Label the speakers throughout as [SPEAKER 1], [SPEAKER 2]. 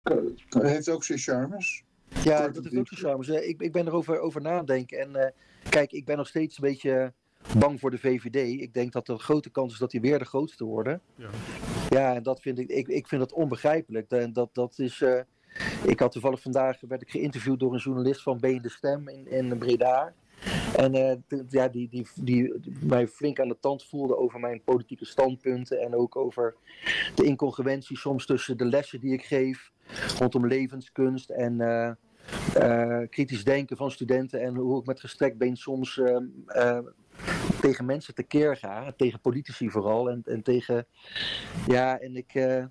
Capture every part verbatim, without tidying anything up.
[SPEAKER 1] Het heeft ook zijn charmes.
[SPEAKER 2] Ja, dat heeft ook zijn charmes. Ik, ik ben erover over nadenken. En uh, kijk, ik ben nog steeds een beetje bang voor de V V D. Ik denk dat er een grote kans is dat die weer de grootste worden. Ja, ja en dat vind ik, ik, ik vind dat onbegrijpelijk. En dat, dat is, uh, ik had toevallig vandaag, werd ik geïnterviewd door een journalist van B N De Stem in, in Breda. En uh, de, ja, die, die, die, die mij flink aan de tand voelde over mijn politieke standpunten. En ook over de incongruentie soms tussen de lessen die ik geef rondom levenskunst en uh, uh, kritisch denken van studenten. En hoe ik met gestrekt been soms uh, uh, tegen mensen tekeer ga. Tegen politici vooral. En, en tegen... Ja, en ik... Uh,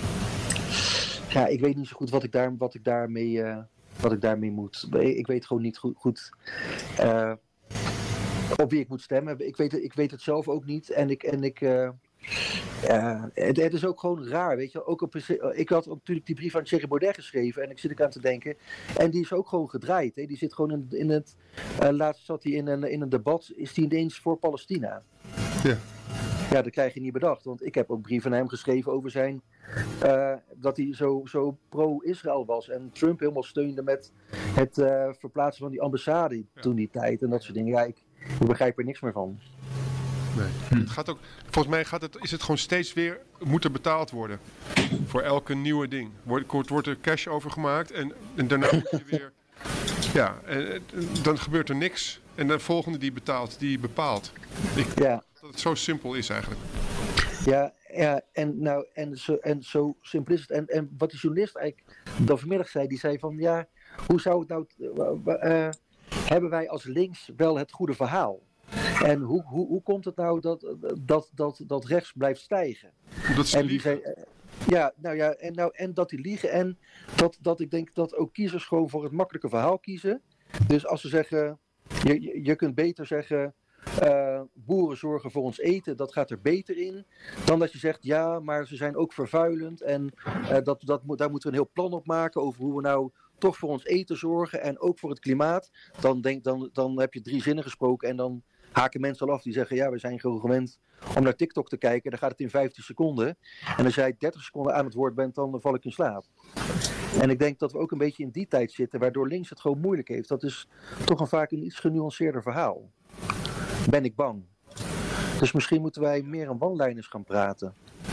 [SPEAKER 2] ja, ik weet niet zo goed wat ik, daar, wat ik daarmee... Uh, wat ik daarmee moet. Ik weet gewoon niet goed, goed uh, op wie ik moet stemmen. Ik weet, ik weet het zelf ook niet. En ik... En ik uh, uh, het, het is ook gewoon raar, weet je. Ook op, ik had natuurlijk die brief aan Thierry Baudet geschreven. En ik zit ik aan te denken. En die is ook gewoon gedraaid. Hè. Die zit gewoon in, in het... Uh, laatst zat hij in een, in een debat. Is die ineens voor Palestina. Ja. Ja, dat krijg je niet bedacht. Want ik heb ook brieven aan hem geschreven over zijn... Uh, dat hij zo, zo pro-Israël was. En Trump helemaal steunde met het uh, verplaatsen van die ambassade ja. toen die tijd. En dat soort dingen. Ja, ik, ik begrijp er niks meer van.
[SPEAKER 3] Nee. Hm. Het gaat ook, volgens mij gaat het, is het gewoon steeds weer... Moet er betaald worden. Voor elke nieuwe ding. Wordt, wordt er cash overgemaakt. En, en daarna moet je weer... Ja, en, dan gebeurt er niks. En de volgende die betaalt, die bepaalt. Ik, ja. Dat het zo simpel is eigenlijk.
[SPEAKER 2] Ja, ja en, nou, en, zo, en zo simpel is het. En, en wat de journalist eigenlijk dan vanmiddag zei, die zei van ja, hoe zou het nou, uh, uh, hebben wij als links wel het goede verhaal? En hoe, hoe, hoe komt het nou dat, dat, dat, dat rechts blijft stijgen?
[SPEAKER 3] Dat
[SPEAKER 2] en die zei, uh, ja, nou ja, en, nou, en dat die liegen en dat, dat ik denk dat ook kiezers gewoon voor het makkelijke verhaal kiezen. Dus als ze zeggen, je, je, je kunt beter zeggen... Uh, boeren zorgen voor ons eten, dat gaat er beter in dan dat je zegt ja, maar ze zijn ook vervuilend en uh, dat, dat, daar moeten we een heel plan op maken over hoe we nou toch voor ons eten zorgen en ook voor het klimaat. Dan, denk, dan, dan heb je drie zinnen gesproken en dan haken mensen al af die zeggen ja, we zijn gewoon gewend om naar TikTok te kijken, dan gaat het in vijftien seconden en als jij dertig seconden aan het woord bent, dan val ik in slaap. En ik denk dat we ook een beetje in die tijd zitten waardoor links het gewoon moeilijk heeft. Dat is toch een vaak een iets genuanceerder verhaal. Ben ik bang. Dus misschien moeten wij meer aan one-liners gaan praten.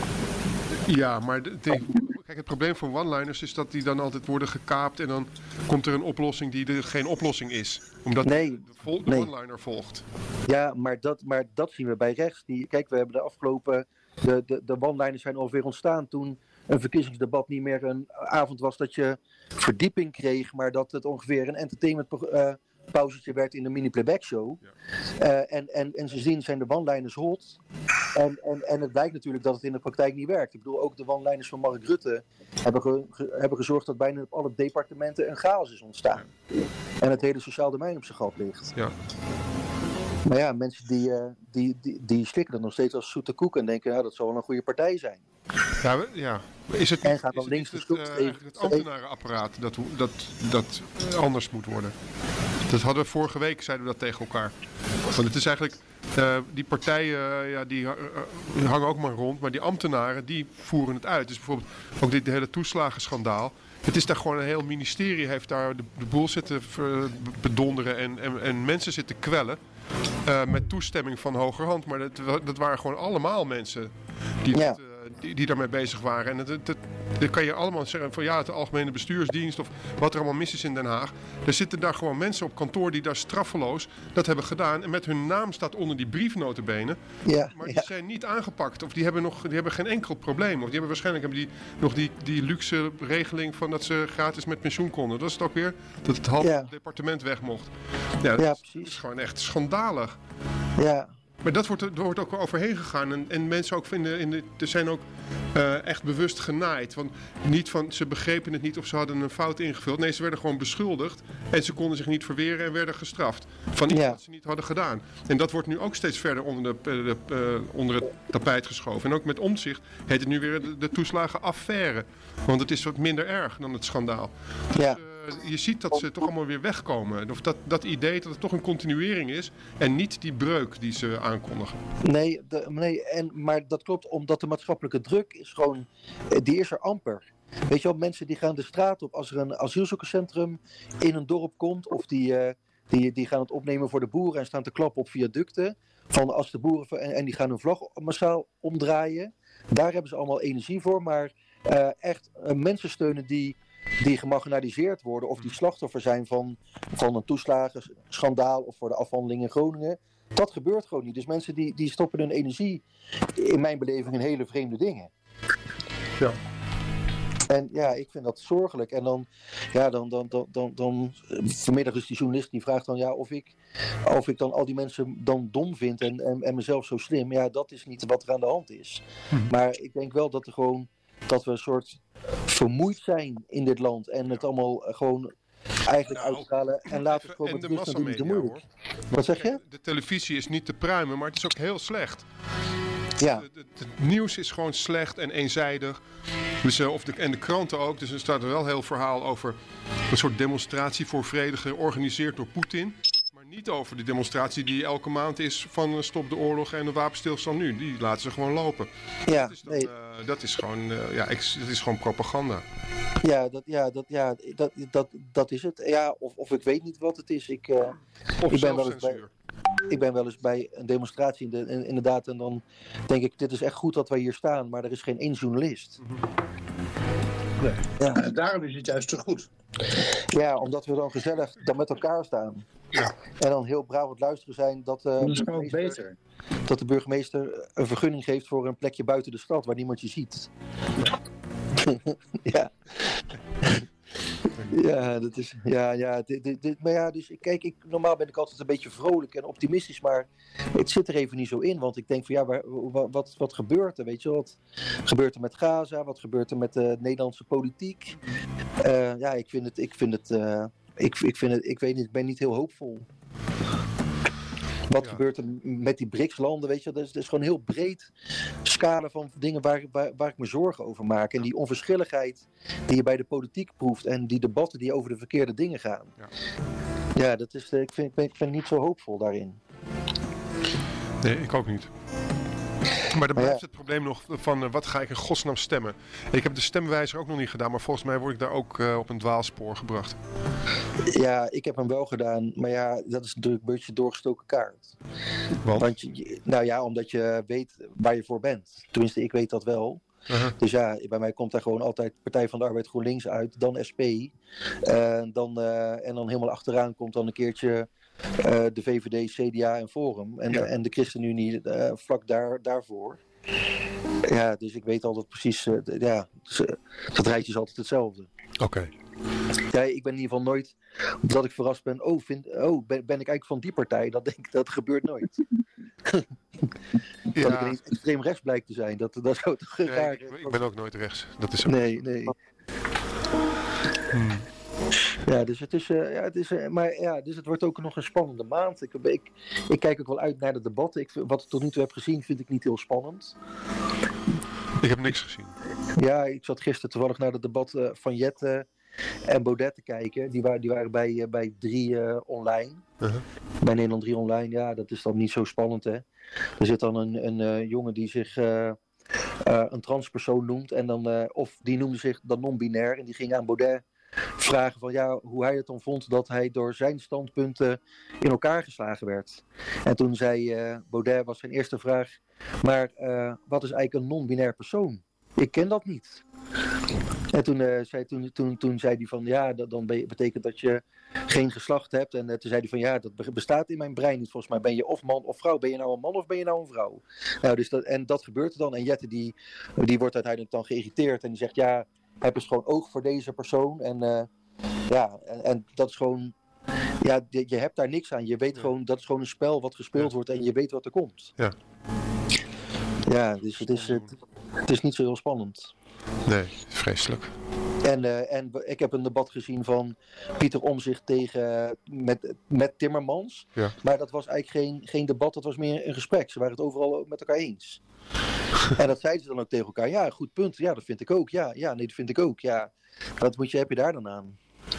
[SPEAKER 3] Ja, maar de, de, kijk, het probleem van one-liners is dat die dan altijd worden gekaapt en dan komt er een oplossing die er geen oplossing is. Omdat nee, de, de, vol, de nee. one-liner volgt.
[SPEAKER 2] Ja, maar dat, maar dat zien we bij rechts. Die, kijk, we hebben de afgelopen... De, de, de one-liners zijn alweer ontstaan toen een verkiezingsdebat niet meer een avond was dat je verdieping kreeg, maar dat het ongeveer een entertainment... Uh, pauzetje werd in de mini-playback show. Ja. Uh, en, en, en sindsdien zijn de one-liners hot. En, en, en het blijkt natuurlijk dat het in de praktijk niet werkt. Ik bedoel, ook de one-liners van Mark Rutte hebben, ge, ge, hebben gezorgd dat bijna op alle departementen een chaos is ontstaan. Ja. En het hele sociaal domein op zijn gat ligt.
[SPEAKER 3] Ja.
[SPEAKER 2] Maar ja, mensen die, uh, die, die, die slikken dat nog steeds als zoete koek en denken, nou, dat zal wel een goede partij zijn.
[SPEAKER 3] Ja, ja. Is het,
[SPEAKER 2] en gaat dan
[SPEAKER 3] is
[SPEAKER 2] links
[SPEAKER 3] het, het, uh, het ambtenarenapparaat dat, dat, dat anders moet worden? Dat hadden we vorige week, zeiden we dat tegen elkaar. Want het is eigenlijk, uh, die partijen, uh, ja, die, uh, die hangen ook maar rond, maar die ambtenaren, die voeren het uit. Dus bijvoorbeeld ook dit hele toeslagenschandaal. Het is daar gewoon een heel ministerie heeft daar de, de boel zitten bedonderen en, en, en mensen zitten kwellen. Uh, met toestemming van hogerhand. Maar dat, dat waren gewoon allemaal mensen die, ja. het, uh, die, die daarmee bezig waren. En dat, dat, dat kan je allemaal zeggen van ja, de algemene bestuursdienst of wat er allemaal mis is in Den Haag. Er zitten daar gewoon mensen op kantoor die daar straffeloos dat hebben gedaan. En met hun naam staat onder die brief nota bene.
[SPEAKER 2] Ja,
[SPEAKER 3] maar die
[SPEAKER 2] ja.
[SPEAKER 3] zijn niet aangepakt. Of die hebben, nog, die hebben geen enkel probleem. Of die hebben waarschijnlijk hebben die, nog die, die luxe regeling van dat ze gratis met pensioen konden. Dat is het ook weer. Dat het halve ja. departement weg mocht. Ja, dat,
[SPEAKER 2] ja,
[SPEAKER 3] is, dat is gewoon echt schandalig.
[SPEAKER 2] Ja.
[SPEAKER 3] Maar dat wordt, er wordt ook overheen gegaan. En, en mensen ook vinden, in de, er zijn ook uh, echt bewust genaaid. Want niet van, ze begrepen het niet of ze hadden een fout ingevuld. Nee, ze werden gewoon beschuldigd. En ze konden zich niet verweren en werden gestraft. Van iets ja. wat ze niet hadden gedaan. En dat wordt nu ook steeds verder onder, de, de, uh, onder het tapijt geschoven. En ook met Omtzigt heet het nu weer de, de toeslagenaffaire. Want het is wat minder erg dan het schandaal.
[SPEAKER 2] Ja.
[SPEAKER 3] Dus, uh, je ziet dat ze toch allemaal weer wegkomen. Of dat, dat idee dat het toch een continuering is. En niet die breuk die ze aankondigen.
[SPEAKER 2] Nee, de, nee en, maar dat klopt omdat de maatschappelijke druk is gewoon... Die is er amper. weet je wel, mensen die gaan de straat op als er een asielzoekerscentrum in een dorp komt. Of die, uh, die, die gaan het opnemen voor de boeren en staan te klappen op viaducten. Van als de boeren, en, en die gaan hun vlag massaal omdraaien. Daar hebben ze allemaal energie voor. Maar uh, echt uh, mensen steunen die, die gemarginaliseerd worden. Of die slachtoffer zijn van, van een toeslagenschandaal. Of voor de afhandeling in Groningen. Dat gebeurt gewoon niet. Dus mensen die, die stoppen hun energie, in mijn beleving, in hele vreemde dingen.
[SPEAKER 3] Ja.
[SPEAKER 2] En ja, ik vind dat zorgelijk. En dan, ja, dan, dan, dan, dan, dan vanmiddag is die journalist die vraagt dan ja, of ik, of ik dan al die mensen dan dom vind en, en, en mezelf zo slim. Ja, dat is niet wat er aan de hand is. Hm. Maar ik denk wel dat er gewoon, dat we een soort vermoeid zijn in dit land en het allemaal gewoon eigenlijk nou, uitstralen en laten het gewoon met rust natuurlijk te moeilijk. Hoor. Wat zeg je?
[SPEAKER 3] De televisie is niet te pruimen, maar het is ook heel slecht.
[SPEAKER 2] Ja.
[SPEAKER 3] Het nieuws is gewoon slecht en eenzijdig. Dus, uh, of de, en de kranten ook. Dus er staat er wel heel verhaal over een soort demonstratie voor vrede georganiseerd door Poetin. Maar niet over de demonstratie die elke maand is van uh, stop de oorlog en de wapenstilstand nu. Die laten ze gewoon lopen.
[SPEAKER 2] Ja,
[SPEAKER 3] dat, is dan, nee. uh, dat is gewoon, uh, ja, ex, dat is gewoon propaganda.
[SPEAKER 2] Ja, dat, ja, dat, ja dat, dat, dat is het. Ja, of, of ik weet niet wat het is. Ik, uh,
[SPEAKER 3] of
[SPEAKER 2] ik ben wel eens bij... Ik ben wel eens bij een demonstratie in de, inderdaad en dan denk ik, dit is echt goed dat wij hier staan, maar er is geen één journalist.
[SPEAKER 1] Nee. Ja. En daarom is het juist zo goed.
[SPEAKER 2] Ja, omdat we dan gezellig dan met elkaar staan.
[SPEAKER 3] Ja.
[SPEAKER 2] En dan heel braaf aan het luisteren zijn dat, uh,
[SPEAKER 1] dat is gewoon beter.
[SPEAKER 2] Dat de burgemeester een vergunning geeft voor een plekje buiten de stad waar niemand je ziet. Ja. Ja, dat is. Ja, ja, dit, dit, dit, maar ja, dus kijk, ik, normaal ben ik altijd een beetje vrolijk en optimistisch, maar het zit er even niet zo in. Want ik denk van ja, waar, wat, wat gebeurt er? Weet je, wat gebeurt er met Gaza? Wat gebeurt er met de Nederlandse politiek? Uh, ja, ik vind het, ik vind het, uh, ik, ik vind het, ik weet niet, ik ben niet heel hoopvol. Wat ja. gebeurt er met die B R I C S-landen, weet je, dat is, dat is gewoon een heel breed scala van dingen waar, waar, waar ik me zorgen over maak. En die onverschilligheid die je bij de politiek proeft en die debatten die over de verkeerde dingen gaan. Ja, ja dat is, ik, vind, ik, ben, ik ben niet zo hoopvol daarin.
[SPEAKER 3] Nee, ik ook niet. Maar dan blijft ja. het probleem nog van uh, wat ga ik in godsnaam stemmen. Ik heb de stemwijzer ook nog niet gedaan, maar volgens mij word ik daar ook uh, op een dwaalspoor gebracht.
[SPEAKER 2] Ja, ik heb hem wel gedaan, maar ja, dat is natuurlijk een beetje doorgestoken kaart.
[SPEAKER 3] Want?
[SPEAKER 2] Want je, nou ja, omdat je weet waar je voor bent. Tenminste, ik weet dat wel. Uh-huh. Dus ja, bij mij komt daar gewoon altijd Partij van de Arbeid GroenLinks uit, dan S P. Uh, dan, uh, en dan helemaal achteraan komt dan een keertje uh, de V V D, C D A en Forum. En, ja. uh, en de ChristenUnie uh, vlak daar, daarvoor. Ja, dus ik weet altijd precies, uh, d- ja, dus, uh, dat rijtje is altijd hetzelfde.
[SPEAKER 3] Oké. Okay.
[SPEAKER 2] Ja, ik ben in ieder geval nooit, omdat ik verrast ben, oh, vind, oh ben, ben ik eigenlijk van die partij? Dat denk ik, dat gebeurt nooit. Ja. Dat ik ineens extreem rechts blijkt te zijn, dat, dat zou toch
[SPEAKER 3] nee,
[SPEAKER 2] raar.
[SPEAKER 3] Ik, ik ben ook nooit rechts, dat is ook.
[SPEAKER 2] Nee, nee. Hmm. Ja, dus het is, uh, ja, het is uh, maar ja, dus het wordt ook nog een spannende maand. Ik, ik, ik kijk ook wel uit naar de debatten. Ik, wat ik tot nu toe heb gezien, vind ik niet heel spannend.
[SPEAKER 3] Ik heb niks gezien.
[SPEAKER 2] Ja, ik zat gisteren toevallig naar het debat uh, van Jette en Baudet te kijken. Die, waren, die waren bij, uh, bij drie uh, online. Uh-huh. Bij Nederland drie online, ja, dat is dan niet zo spannend, hè. Er zit dan een, een uh, jongen die zich uh, uh, een transpersoon noemt. En dan, uh, of die noemde zich dan non-binair. En die ging aan Baudet vragen van ja, hoe hij het dan vond dat hij door zijn standpunten in elkaar geslagen werd. En toen zei uh, Baudet, was zijn eerste vraag, maar uh, wat is eigenlijk een non-binair persoon? Ik ken dat niet. En toen, uh, zei, toen, toen, toen zei hij van ja, dat, dan betekent dat je geen geslacht hebt. En uh, toen zei hij van ja, dat bestaat in mijn brein niet. Volgens mij ben je of man of vrouw. Ben je nou een man of ben je nou een vrouw? Nou, dus dat, en dat gebeurt er dan. En Jette die, die wordt uiteindelijk dan geïrriteerd en die zegt ja, heb eens gewoon oog voor deze persoon. En uh, ja, en, en dat is gewoon, ja, je, je hebt daar niks aan. Je weet ja. gewoon, dat is gewoon een spel wat gespeeld ja. wordt en je weet wat er komt.
[SPEAKER 3] Ja.
[SPEAKER 2] Ja, dus het is, het, het is niet zo heel spannend.
[SPEAKER 3] Nee, vreselijk.
[SPEAKER 2] En, uh, en ik heb een debat gezien van Pieter Omtzigt tegen, met, met Timmermans.
[SPEAKER 3] Ja.
[SPEAKER 2] Maar dat was eigenlijk geen, geen debat, dat was meer een gesprek. Ze waren het overal met elkaar eens. En dat zeiden ze dan ook tegen elkaar. Ja, goed punt. Ja, dat vind ik ook. Ja, ja nee, dat vind ik ook. Ja, wat moet je, heb je daar dan aan?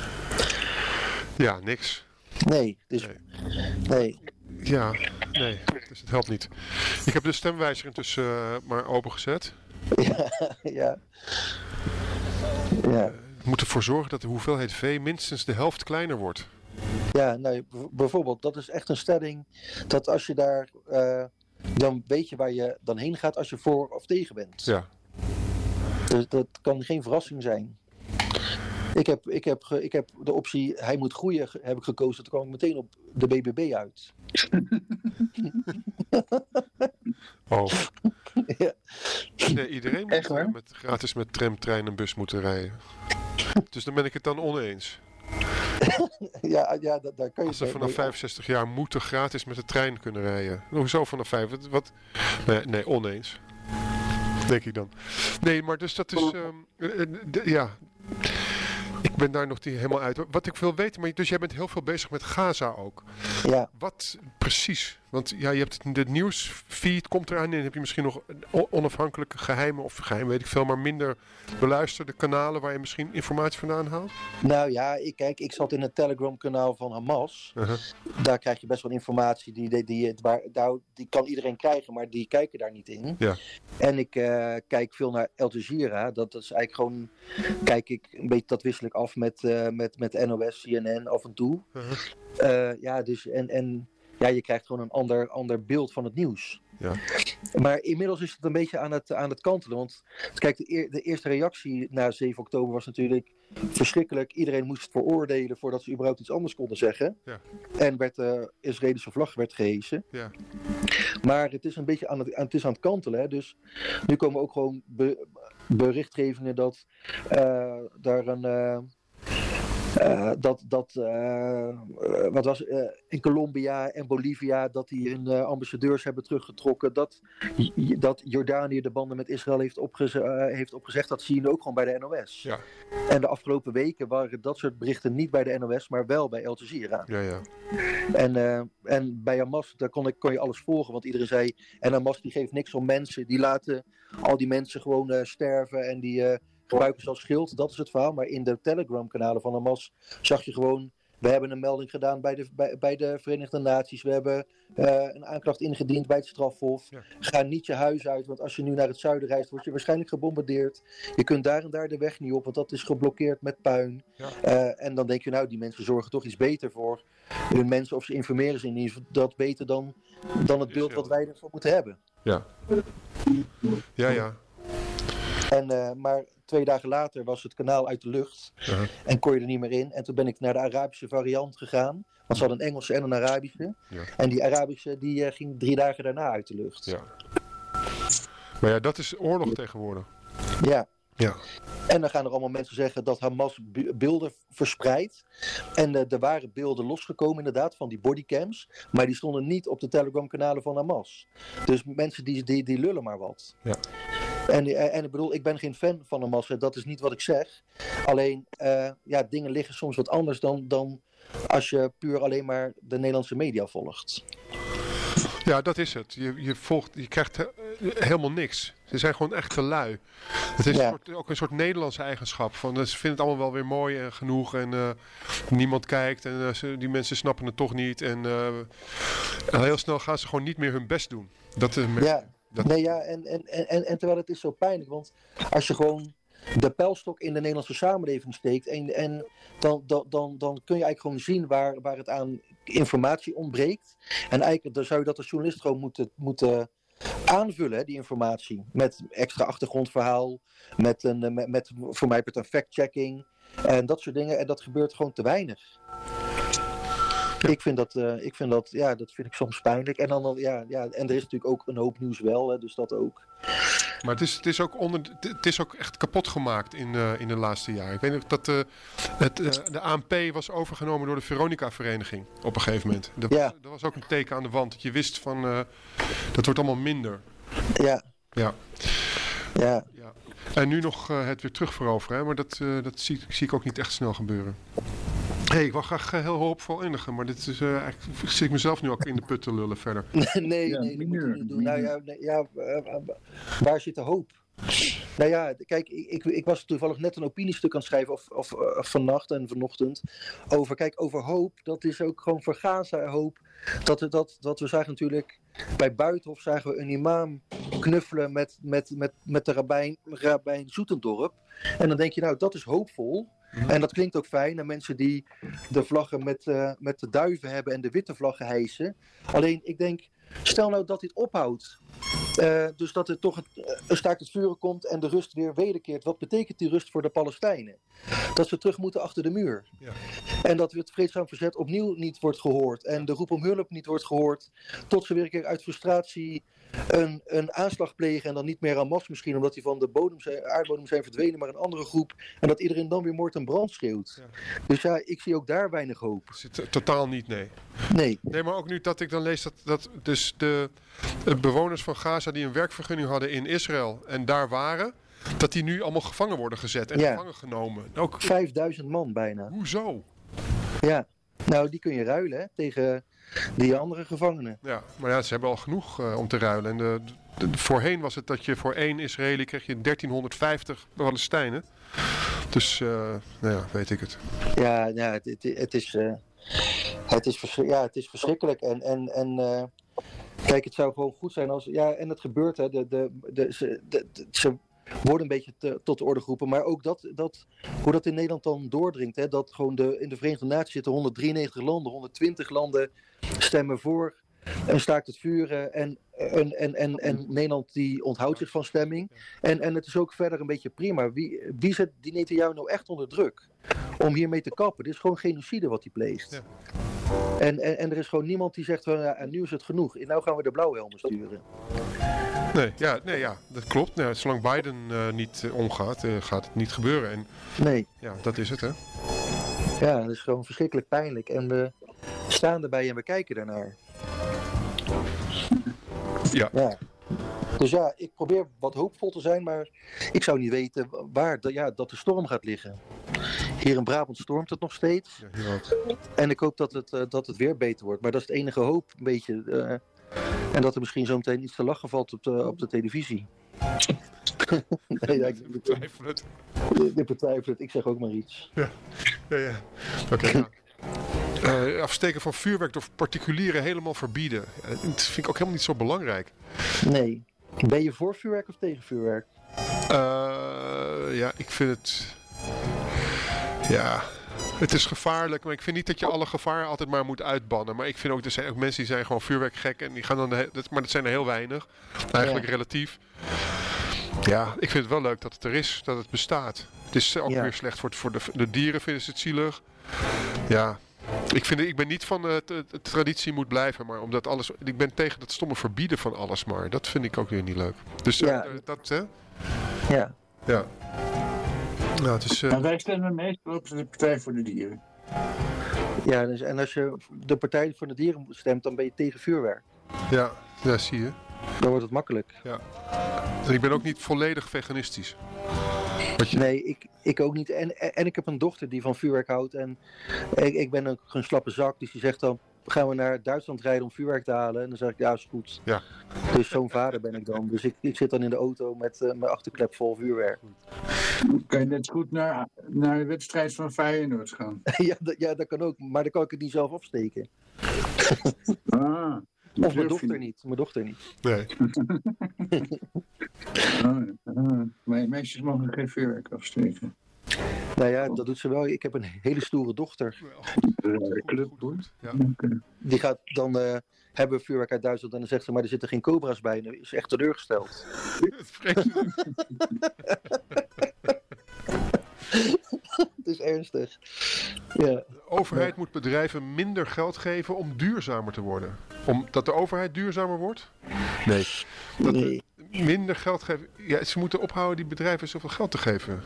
[SPEAKER 3] Ja, niks.
[SPEAKER 2] Nee, dus...
[SPEAKER 3] Nee.
[SPEAKER 2] nee.
[SPEAKER 3] Ja, nee. Dus het helpt niet. Ik heb de stemwijzer intussen uh, maar opengezet.
[SPEAKER 2] Ja, ja. Ja.
[SPEAKER 3] We moeten ervoor zorgen dat de hoeveelheid vee minstens de helft kleiner wordt.
[SPEAKER 2] Ja, nou, b- bijvoorbeeld, dat is echt een stelling dat als je daar, uh, dan weet je waar je dan heen gaat als je voor of tegen bent.
[SPEAKER 3] Ja.
[SPEAKER 2] Dus dat kan geen verrassing zijn. Ik heb, ik heb, ge- ik heb de optie hij moet groeien ge- heb ik gekozen. Toen kwam ik meteen op de B B B uit.
[SPEAKER 3] Oh.
[SPEAKER 2] Ja.
[SPEAKER 3] Nee, iedereen moet
[SPEAKER 1] Echt waar?
[SPEAKER 3] met, gratis met tram, trein en bus moeten rijden. Dus dan ben ik het dan oneens.
[SPEAKER 2] Ja, ja, da- daar kan je
[SPEAKER 3] Als ze
[SPEAKER 2] mee-
[SPEAKER 3] vanaf
[SPEAKER 2] mee-
[SPEAKER 3] vijfenzestig jaar moeten gratis met de trein kunnen rijden. Hoezo vanaf vijf? Wat? wat? Nee, nee, oneens. Denk ik dan. Nee, maar dus dat is... ehm, eh, eh, de- ja... Ik ben daar nog niet helemaal uit. Wat ik wil weten, maar dus jij bent heel veel bezig met Gaza ook.
[SPEAKER 2] Ja,
[SPEAKER 3] Wat precies? Want ja, je hebt de nieuwsfeed komt eraan en dan heb je misschien nog o- onafhankelijke geheime of geheim weet ik veel, maar minder beluisterde kanalen waar je misschien informatie vandaan haalt.
[SPEAKER 2] nou ja, ik, kijk, ik zat in het Telegram kanaal van Hamas.
[SPEAKER 3] Uh-huh.
[SPEAKER 2] Daar krijg je best wel informatie. Die, die, die, waar, daar, die kan iedereen krijgen, maar die kijken daar niet in.
[SPEAKER 3] Ja.
[SPEAKER 2] En ik uh, kijk veel naar Al Jazeera. Dat, dat is eigenlijk gewoon, kijk ik een beetje, dat wissel ik af met, uh, met, met N O S, C N N af en toe.
[SPEAKER 3] Uh-huh.
[SPEAKER 2] Uh, ja, dus en, en ja, je krijgt gewoon een ander, ander beeld van het nieuws.
[SPEAKER 3] Ja.
[SPEAKER 2] Maar inmiddels is het een beetje aan het, aan het kantelen. Want kijk, de, eer, de eerste reactie na zeven oktober was natuurlijk verschrikkelijk. Iedereen moest het veroordelen voordat ze überhaupt iets anders konden zeggen.
[SPEAKER 3] Ja.
[SPEAKER 2] En werd de Israëlische vlag werd gehesen.
[SPEAKER 3] Ja.
[SPEAKER 2] Maar het is een beetje aan het, het, is aan het kantelen. Hè? Dus nu komen ook gewoon be, berichtgevingen dat uh, daar een... Uh, Uh, dat, dat uh, uh, wat was, uh, in Colombia en Bolivia dat die hun uh, ambassadeurs hebben teruggetrokken, dat, dat Jordanië de banden met Israël heeft, opgeze- uh, heeft opgezegd, dat zie je ook gewoon bij de N O S.
[SPEAKER 3] Ja.
[SPEAKER 2] En de afgelopen weken waren dat soort berichten niet bij de N O S, maar wel bij Al Jazeera.
[SPEAKER 3] Ja, ja.
[SPEAKER 2] En, uh, en bij Hamas, daar kon, ik, kon je alles volgen, want iedereen zei, en Hamas die geeft niks om mensen, die laten al die mensen gewoon uh, sterven en die... Uh, gebruiken ze als schild, dat is het verhaal. Maar in de Telegram-kanalen van Hamas zag je gewoon... We hebben een melding gedaan bij de, bij, bij de Verenigde Naties. We hebben uh, een aanklacht ingediend bij het strafhof.
[SPEAKER 3] Ja.
[SPEAKER 2] Ga niet je huis uit, want als je nu naar het zuiden reist... word je waarschijnlijk gebombardeerd. Je kunt daar en daar de weg niet op, want dat is geblokkeerd met puin.
[SPEAKER 3] Ja.
[SPEAKER 2] Uh, en dan denk je, nou, die mensen zorgen toch iets beter voor hun mensen... of ze informeren ze in ieder geval dat beter dan, dan het beeld wat wij ervoor moeten hebben.
[SPEAKER 3] Ja, ja, ja.
[SPEAKER 2] En, uh, maar twee dagen later was het kanaal uit de lucht
[SPEAKER 3] Uh-huh.
[SPEAKER 2] en kon je er niet meer in. En toen ben ik naar de Arabische variant gegaan. Want ze hadden een Engelse en een Arabische.
[SPEAKER 3] Ja.
[SPEAKER 2] En die Arabische die uh, ging drie dagen daarna uit de lucht.
[SPEAKER 3] Ja. Maar ja, dat is oorlog tegenwoordig.
[SPEAKER 2] Ja.
[SPEAKER 3] Ja.
[SPEAKER 2] En dan gaan er allemaal mensen zeggen dat Hamas b- beelden verspreidt. En uh, er waren beelden losgekomen inderdaad van die bodycams. Maar die stonden niet op de Telegram kanalen van Hamas. Dus mensen die, die, die lullen maar wat.
[SPEAKER 3] Ja.
[SPEAKER 2] En, en ik bedoel, ik ben geen fan van Hamas. Dat is niet wat ik zeg. Alleen, uh, ja, dingen liggen soms wat anders dan, dan als je puur alleen maar de Nederlandse media volgt.
[SPEAKER 3] Ja, dat is het. Je, je, volgt, je krijgt uh, helemaal niks. Ze zijn gewoon echt te lui. Het is
[SPEAKER 2] Ja.
[SPEAKER 3] een soort, ook een soort Nederlandse eigenschap. Van, uh, ze vinden het allemaal wel weer mooi en genoeg. En uh, niemand kijkt. En uh, ze, die mensen snappen het toch niet. En uh, heel snel gaan ze gewoon niet meer hun best doen. Dat is...
[SPEAKER 2] Ja.
[SPEAKER 3] Dat...
[SPEAKER 2] Nee, ja, en, en, en, en terwijl het is zo pijnlijk, want als je gewoon de pijlstok in de Nederlandse samenleving steekt, en, en dan, dan, dan, dan kun je eigenlijk gewoon zien waar, waar het aan informatie ontbreekt. En eigenlijk dan zou je dat als journalist gewoon moeten, moeten aanvullen, hè, die informatie. Met extra achtergrondverhaal, met, een, met, met voor mij met een fact-checking en dat soort dingen. En dat gebeurt gewoon te weinig. Ja. Ik vind dat, uh, ik vind dat, ja, dat vind ik soms pijnlijk. En, dan, ja, ja, en er is natuurlijk ook een hoop nieuws wel, hè, dus dat ook.
[SPEAKER 3] Maar het is, het is, ook, onder, het is ook echt kapot gemaakt in, uh, in de laatste jaren. Ik weet nog dat uh, het, uh, de A N P was overgenomen door de Veronica-vereniging op een gegeven moment. Dat,
[SPEAKER 2] ja.
[SPEAKER 3] was, dat was ook een teken aan de wand. Dat je wist van, uh, dat wordt allemaal minder.
[SPEAKER 2] Ja.
[SPEAKER 3] Ja.
[SPEAKER 2] Ja.
[SPEAKER 3] ja. En nu nog uh, het weer terug veroveren, hè? Maar dat, uh, dat zie, zie ik ook niet echt snel gebeuren. Hé, hey, ik wil graag uh, heel hoopvol eindigen, maar dit is uh, eigenlijk zit ik mezelf nu ook in de put te lullen verder.
[SPEAKER 2] nee, nee, ja, dat moet je niet doen. Nou ja, nee, ja, uh, uh, waar zit de hoop? Nou ja, kijk, ik, ik, ik was toevallig net een opiniestuk aan het schrijven, of, of uh, vannacht en vanochtend, over, kijk, over hoop. Dat is ook gewoon voor Gaza hoop. Dat, dat, dat we zagen natuurlijk, bij Buitenhof zagen we een imam knuffelen met, met, met, met de rabbijn, rabbijn Zoetendorp. En dan denk je, nou, dat is hoopvol. Mm-hmm. En dat klinkt ook fijn naar mensen die de vlaggen met, uh, met de duiven hebben en de witte vlaggen hijsen. Alleen, ik denk, stel nou dat dit ophoudt. Uh, dus dat er toch een, een staakt het vuren komt en de rust weer wederkeert. Wat betekent die rust voor de Palestijnen? Dat ze terug moeten achter de muur. Ja. En dat het vreedzaam verzet opnieuw niet wordt gehoord. En de roep om hulp niet wordt gehoord. Tot ze weer een keer uit frustratie een, een aanslag plegen. En dan niet meer Hamas misschien, omdat die van de bodem zijn, aardbodem zijn verdwenen, maar een andere groep. En dat iedereen dan weer moord en brand schreeuwt. Ja. Dus ja, ik zie ook daar weinig hoop.
[SPEAKER 3] Zit totaal niet, nee.
[SPEAKER 2] Nee.
[SPEAKER 3] Nee, maar ook nu dat ik dan lees dat, dat dus de, de bewoners van Gaza die een werkvergunning hadden in Israël en daar waren, dat die nu allemaal gevangen worden gezet en ja. gevangen genomen. Ook
[SPEAKER 2] vijfduizend man bijna.
[SPEAKER 3] Hoezo?
[SPEAKER 2] Ja, nou die kun je ruilen hè, tegen die andere gevangenen. Ja,
[SPEAKER 3] maar ja, ze hebben al genoeg uh, om te ruilen. En de, de, de, voorheen was het dat je voor één Israëli kreeg je dertienhonderdvijftig Palestijnen. Dus, uh, nou ja, weet ik het.
[SPEAKER 2] Ja, ja het, het, het is, uh, het, is vers- ja, het is verschrikkelijk. En, en, en uh, kijk, het zou gewoon goed zijn als... Ja, en het gebeurt, hè. De, de, de, ze, de, de, ze worden een beetje te, tot de orde geroepen. Maar ook dat, dat, hoe dat in Nederland dan doordringt. Hè, dat gewoon de, in de Verenigde Naties zitten honderddrieënnegentig landen. honderdtwintig landen stemmen voor een staakt het vuren. En, en, en, en, en Nederland die onthoudt zich van stemming. En, en het is ook verder een beetje prima. Wie, wie zet die Netanyahu nou echt onder druk? Om hiermee te kappen. Dit is gewoon genocide wat hij pleegt. Ja. En, en, en er is gewoon niemand die zegt van ja, en nu is het genoeg. En nou gaan we de blauwhelmen sturen.
[SPEAKER 3] Nee, ja, nee, ja dat klopt. Nou, zolang Biden uh, niet uh, omgaat, uh, gaat het niet gebeuren. En,
[SPEAKER 2] nee.
[SPEAKER 3] Ja, dat is het, hè?
[SPEAKER 2] Ja, dat is gewoon verschrikkelijk pijnlijk. En we staan erbij en we kijken daarnaar.
[SPEAKER 3] Ja.
[SPEAKER 2] ja. Dus ja, ik probeer wat hoopvol te zijn, maar ik zou niet weten waar de, ja, dat de storm gaat liggen. Hier in Brabant stormt het nog steeds.
[SPEAKER 3] Ja,
[SPEAKER 2] en ik hoop dat het, uh, dat het weer beter wordt. Maar dat is het enige hoop, een beetje. Uh, en dat er misschien zo meteen iets te lachen valt op de, op de televisie. nee, ja, ik
[SPEAKER 3] betwijfel het.
[SPEAKER 2] Ik betwijfel het, ik zeg ook maar iets.
[SPEAKER 3] Ja, ja, ja. Oké, okay, ja. Uh, afsteken van vuurwerk door particulieren helemaal verbieden. Uh, dat vind ik ook helemaal niet zo belangrijk.
[SPEAKER 2] Nee. Ben je voor vuurwerk of tegen vuurwerk?
[SPEAKER 3] Uh, ja, ik vind het... Ja... Het is gevaarlijk, maar ik vind niet dat je alle gevaar altijd maar moet uitbannen. Maar ik vind ook, er zijn ook mensen die zijn gewoon vuurwerkgek en die gaan dan... De, maar dat zijn er heel weinig. Eigenlijk ja. relatief. Ja, ik vind het wel leuk dat het er is, dat het bestaat. Het is ook ja. weer slecht voor, het, voor de, de dieren, vinden ze het zielig. Ja... Ik, vind, ik ben niet van uh, de, de traditie moet blijven, maar omdat alles. Ik ben tegen dat stomme verbieden van alles, maar dat vind ik ook weer niet leuk. Dus uh,
[SPEAKER 2] ja.
[SPEAKER 3] dat, hè?
[SPEAKER 2] Ja.
[SPEAKER 3] Ja. Nou, het is, uh...
[SPEAKER 1] en wij stemmen meestal op de Partij voor de Dieren.
[SPEAKER 2] Ja, dus, en als je de Partij voor de Dieren stemt, dan ben je tegen vuurwerk.
[SPEAKER 3] Ja, ja, zie je.
[SPEAKER 2] Dan wordt het makkelijk.
[SPEAKER 3] Ja. En ik ben ook niet volledig veganistisch. Je...
[SPEAKER 2] Nee, ik, ik ook niet. En, en, en ik heb een dochter die van vuurwerk houdt. En ik, ik ben een, een slappe zak. Dus die zegt dan, gaan we naar Duitsland rijden om vuurwerk te halen? En dan zeg ik, ja, is goed.
[SPEAKER 3] Ja.
[SPEAKER 2] Dus zo'n vader ben ik dan. Dus ik, ik zit dan in de auto met uh, mijn achterklep vol vuurwerk.
[SPEAKER 1] Kan je net goed naar, naar de wedstrijd van Feyenoord gaan?
[SPEAKER 2] ja, d- ja, dat kan ook. Maar dan kan ik het niet zelf afsteken.
[SPEAKER 1] ah.
[SPEAKER 2] Of mijn dochter niet. Mijn dochter niet.
[SPEAKER 3] Nee.
[SPEAKER 1] ah, ah. Mijn meisjes mogen geen vuurwerk afsteken.
[SPEAKER 2] Nou ja, dat doet ze wel. Ik heb een hele stoere dochter.
[SPEAKER 3] Ja.
[SPEAKER 2] Die gaat dan uh, hebben vuurwerk uit Duitsland en dan zegt ze, maar er zitten geen cobra's bij. En dan is ze echt teleurgesteld. Het is ernstig. Ja.
[SPEAKER 3] De overheid ja. moet bedrijven minder geld geven om duurzamer te worden. Omdat de overheid duurzamer wordt? Nee. Dat
[SPEAKER 2] nee.
[SPEAKER 3] Minder geld geven. Ja, ze moeten ophouden die bedrijven zoveel geld te geven.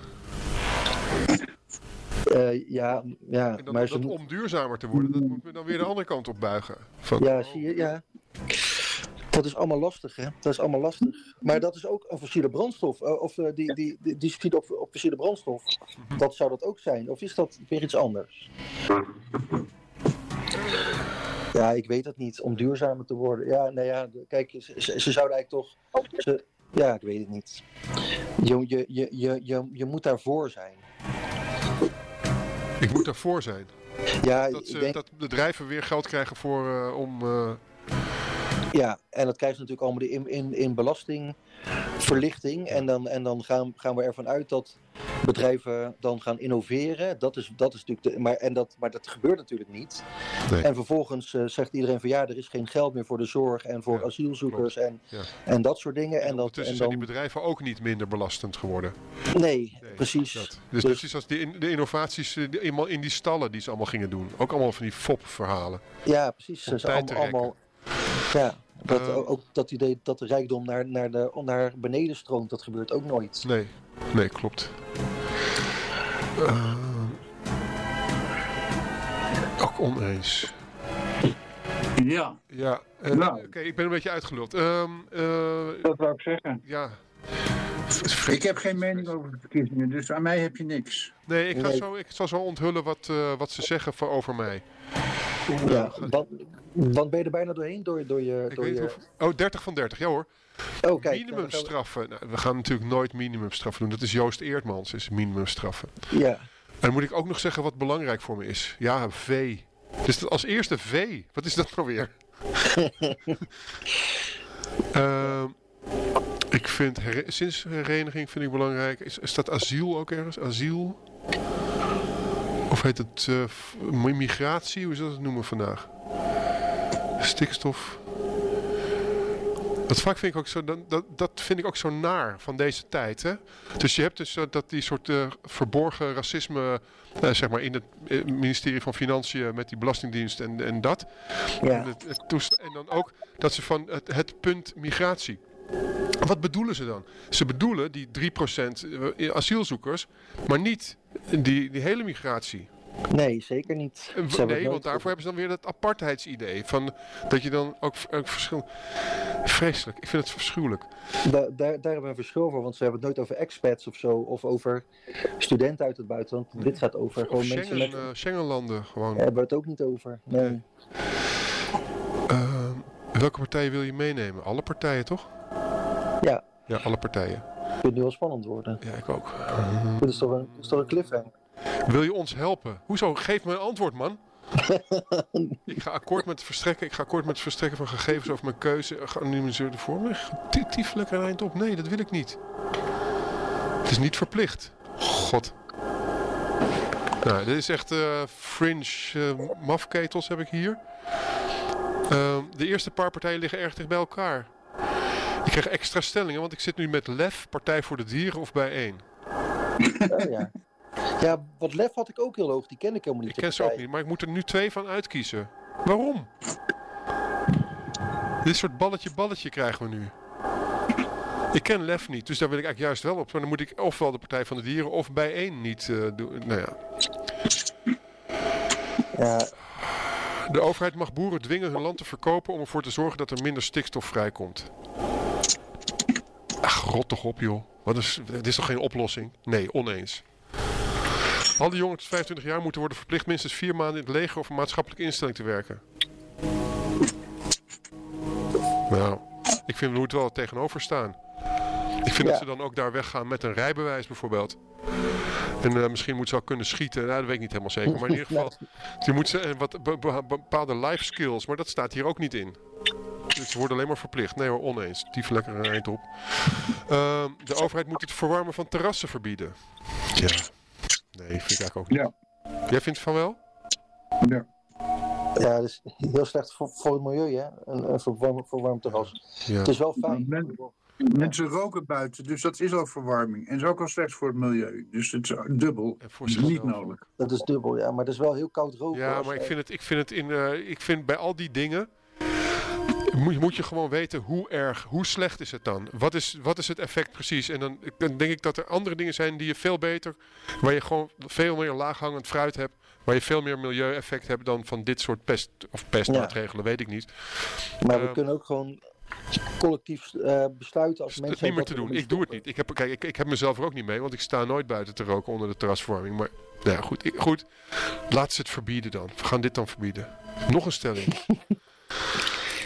[SPEAKER 2] Uh, ja, ja.
[SPEAKER 3] En dat,
[SPEAKER 2] maar
[SPEAKER 3] dat
[SPEAKER 2] ze...
[SPEAKER 3] om duurzamer te worden, dat moeten we dan weer de andere kant op buigen. Van,
[SPEAKER 2] ja, zie je, ja. Dat is allemaal lastig, hè. Dat is allemaal lastig. Maar dat is ook een fossiele brandstof. Uh, of uh, die, die, die, die subsidie op, op fossiele brandstof. Dat zou dat ook zijn. Of is dat weer iets anders? Ja, ik weet het niet. Om duurzamer te worden. Ja, nou ja, kijk, ze, ze zouden eigenlijk toch... Ze, Ja, ik weet het niet. Je, je, je, je, je, je moet daarvoor zijn.
[SPEAKER 3] Ik moet daarvoor zijn.
[SPEAKER 2] Ja,
[SPEAKER 3] Dat, ze,
[SPEAKER 2] ik denk...
[SPEAKER 3] dat bedrijven weer geld krijgen voor, uh, om... Uh...
[SPEAKER 2] Ja, en dat krijgen ze natuurlijk allemaal in, in, in belastingverlichting. En dan, en dan gaan, gaan we ervan uit dat bedrijven dan gaan innoveren. Dat is, dat is natuurlijk de, maar, en dat, maar dat gebeurt natuurlijk niet. Nee. En vervolgens uh, zegt iedereen van ja, er is geen geld meer voor de zorg en voor ja, asielzoekers en, ja. en dat soort dingen.
[SPEAKER 3] En,
[SPEAKER 2] en, dat, en dan
[SPEAKER 3] zijn die bedrijven ook niet minder belastend geworden.
[SPEAKER 2] Nee, nee precies.
[SPEAKER 3] Dat. Dus, dus precies als die, de innovaties in, in die stallen die ze allemaal gingen doen. Ook allemaal van die fopverhalen.
[SPEAKER 2] Ja, precies. Ze zijn allemaal, allemaal... Ja. Dat, uh, ook dat idee dat de rijkdom naar, naar, de, naar beneden stroomt, dat gebeurt ook nooit.
[SPEAKER 3] Nee, nee, klopt. Uh, ook oneens.
[SPEAKER 1] Ja.
[SPEAKER 3] Ja, uh, nou. Oké, okay, ik ben een beetje uitgeluld. Um, uh,
[SPEAKER 1] dat wou ik zeggen.
[SPEAKER 3] Ja.
[SPEAKER 1] Ik heb geen mening over de verkiezingen, dus aan mij heb je niks.
[SPEAKER 3] Nee, ik, ga nee. Zo, ik zal zo onthullen wat, uh, wat ze zeggen voor, over mij.
[SPEAKER 2] Ja, want, want ben je er bijna doorheen? Door, door je,
[SPEAKER 3] ik
[SPEAKER 2] door
[SPEAKER 3] weet
[SPEAKER 2] je...
[SPEAKER 3] Hoeveel... Oh, dertig van dertig, ja hoor.
[SPEAKER 2] Oh, kijk,
[SPEAKER 3] minimumstraffen. Nou, we gaan natuurlijk nooit minimumstraffen doen. Dat is Joost Eertmans, is minimumstraffen.
[SPEAKER 2] Ja.
[SPEAKER 3] En dan moet ik ook nog zeggen wat belangrijk voor me is. Ja, V. Dus als eerste V. Wat is dat nou weer? uh, ik vind, her- zinshereniging vind ik belangrijk. Is, is dat asiel ook ergens? Asiel? Of heet het uh, migratie? Hoe is dat het noemen vandaag? Stikstof. Dat vaak vind ik ook zo, dat, dat, dat vind ik ook zo naar van deze tijd. Hè? Dus je hebt dus uh, dat die soort uh, verborgen racisme, uh, zeg maar in het uh, ministerie van Financiën met die Belastingdienst en, en dat.
[SPEAKER 2] Ja.
[SPEAKER 3] En, het, het toest- en dan ook dat ze van het, het punt migratie. Wat bedoelen ze dan? Ze bedoelen die drie procent asielzoekers, maar niet die, die hele migratie.
[SPEAKER 2] Nee, zeker niet.
[SPEAKER 3] Ze nee, want daarvoor hebben ze dan weer dat apartheidsidee. Van dat je dan ook, ook verschil... Vreselijk, ik vind het afschuwelijk.
[SPEAKER 2] Da- daar, daar hebben we een verschil voor, want ze hebben het nooit over expats of zo, of over studenten uit het buitenland. Nee. Dit gaat over gewoon
[SPEAKER 3] Schengen,
[SPEAKER 2] mensen met...
[SPEAKER 3] Uh, Schengenlanden gewoon.
[SPEAKER 2] Daar hebben we het ook niet over, nee. nee.
[SPEAKER 3] Uh, welke partijen wil je meenemen? Alle partijen, toch?
[SPEAKER 2] Ja.
[SPEAKER 3] Ja, alle partijen.
[SPEAKER 2] Het kunt nu wel spannend worden.
[SPEAKER 3] Ja, ik ook.
[SPEAKER 2] Uh, Dit is toch een, is toch een cliffhanger?
[SPEAKER 3] Wil je ons helpen? Hoezo? Geef me een antwoord, man. Ik ga akkoord met het verstrekken. Ik ga akkoord met het verstrekken van gegevens over mijn keuze. Geanonimiseerde vormen. Tief lekker een eind op. Nee, dat wil ik niet. Het is niet verplicht. God. Nou, dit is echt uh, fringe uh, mafketels heb ik hier. Uh, de eerste paar partijen liggen erg dicht bij elkaar. Ik krijg extra stellingen, want ik zit nu met L E F, Partij voor de Dieren of bijeen.
[SPEAKER 2] Oh ja. Ja, wat L E F had ik ook heel hoog. Die ken ik helemaal niet.
[SPEAKER 3] Ik ken ze ook niet, maar ik moet er nu twee van uitkiezen. Waarom? Dit soort balletje-balletje krijgen we nu. Ik ken L E F niet, dus daar wil ik eigenlijk juist wel op. Maar dan moet ik ofwel de Partij van de Dieren of bijeen niet uh, doen. Nou ja.
[SPEAKER 2] Ja.
[SPEAKER 3] De overheid mag boeren dwingen hun land te verkopen om ervoor te zorgen dat er minder stikstof vrijkomt. Ach, rot toch op, joh. Wat is, dit is toch geen oplossing? Nee, oneens. Alle jongeren tot vijfentwintig jaar moeten worden verplicht minstens vier maanden in het leger of een maatschappelijke instelling te werken. Nou, ik vind we moeten wel tegenover staan. Ik vind ja. dat ze dan ook daar weggaan met een rijbewijs bijvoorbeeld. En uh, misschien moet ze al kunnen schieten. Nou, dat weet ik niet helemaal zeker. Maar in ieder geval, je moet ze, wat be, be, bepaalde life skills. Maar dat staat hier ook niet in. Dus ze worden alleen maar verplicht. Nee hoor, oneens. Dief lekker een eind op. Uh, de overheid moet het verwarmen van terrassen verbieden. Ja. Nee, vind ik eigenlijk ook niet. Ja. Jij vindt van wel?
[SPEAKER 1] Ja.
[SPEAKER 2] Ja, dat is heel slecht voor, voor het milieu, hè? Een, een verwarm, verwarmd terras. Ja. Het is wel fijn.
[SPEAKER 1] Men, mensen roken buiten, dus dat is ook verwarming. En is ook al slecht voor het milieu. Dus het is dubbel. Het is niet nodig.
[SPEAKER 2] Dat is dubbel, ja. Maar het is wel heel koud roken.
[SPEAKER 3] Ja, maar ik vind het, ik vind het in... Uh, ik vind bij al die dingen... Moet, moet je gewoon weten hoe erg, hoe slecht is het dan? Wat is, wat is het effect precies? En dan, dan denk ik dat er andere dingen zijn die je veel beter... Waar je gewoon veel meer laaghangend fruit hebt. Waar je veel meer milieueffect hebt dan van dit soort pest of pestmaatregelen, ja. weet ik niet.
[SPEAKER 2] Maar uh, we
[SPEAKER 3] uh,
[SPEAKER 2] kunnen ook gewoon collectief uh, besluiten als mensen...
[SPEAKER 3] Het niet meer te doen. Ik doe het niet. Ik heb, kijk, ik, ik heb mezelf er ook niet mee, want ik sta nooit buiten te roken onder de terrasverwarming. Maar nou ja, goed, ik, goed. Laat ze het verbieden dan. We gaan dit dan verbieden. Nog een stelling.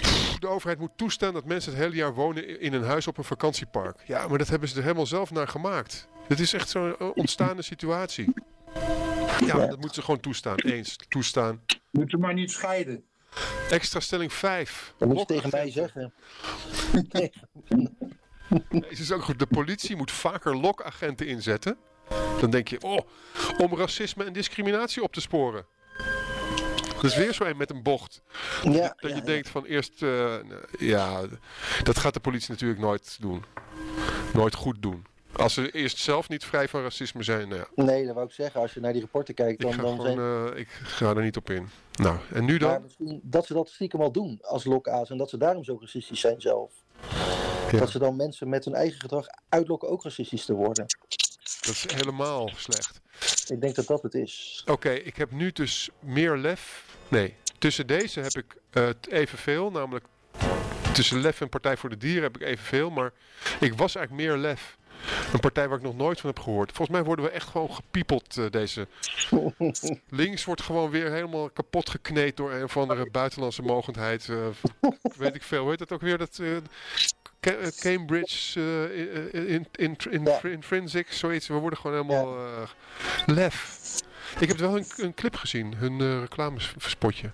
[SPEAKER 3] de overheid moet toestaan dat mensen het hele jaar wonen in een huis op een vakantiepark. Ja, maar dat hebben ze er helemaal zelf naar gemaakt. Het is echt zo'n ontstaande situatie. Ja, dat moeten ze gewoon toestaan. Eens, toestaan.
[SPEAKER 1] Moeten maar niet scheiden.
[SPEAKER 3] Extra stelling vijf.
[SPEAKER 2] Dat moet je tegen mij zeggen.
[SPEAKER 3] Nee, het is ook goed. De politie moet vaker lokagenten inzetten. Dan denk je, oh, om racisme en discriminatie op te sporen. Dat is weer zo een met een bocht.
[SPEAKER 2] Ja,
[SPEAKER 3] dat
[SPEAKER 2] ja,
[SPEAKER 3] je denkt van eerst, uh, ja, dat gaat de politie natuurlijk nooit doen. Nooit goed doen. Als ze eerst zelf niet vrij van racisme zijn, nou ja.
[SPEAKER 2] Nee, dat wou ik zeggen. Als je naar die rapporten kijkt, dan,
[SPEAKER 3] ik, ga
[SPEAKER 2] dan
[SPEAKER 3] gewoon,
[SPEAKER 2] zijn...
[SPEAKER 3] uh, ik ga er niet op in. Nou, en nu dan?
[SPEAKER 2] Maar misschien dat ze dat stiekem al doen als lokaas en dat ze daarom zo racistisch zijn zelf. Ja. Dat ze dan mensen met hun eigen gedrag uitlokken ook racistisch te worden.
[SPEAKER 3] Dat is helemaal slecht.
[SPEAKER 2] Ik denk dat dat het is.
[SPEAKER 3] Oké, okay, ik heb nu dus meer lef. Nee, tussen deze heb ik uh, evenveel. Namelijk tussen lef en Partij voor de Dieren heb ik evenveel. Maar ik was eigenlijk meer lef. Een partij waar ik nog nooit van heb gehoord. Volgens mij worden we echt gewoon gepiepeld, uh, deze. Links wordt gewoon weer helemaal kapot gekneed door een of andere buitenlandse mogendheid. Uh, weet ik veel. Hoe heet dat ook weer? Dat... Uh, Cambridge uh, in, in, in,
[SPEAKER 2] ja.
[SPEAKER 3] Intrinsic, zoiets. We worden gewoon helemaal uh, lef. Ik heb wel een, een clip gezien, hun uh, reclamespotje.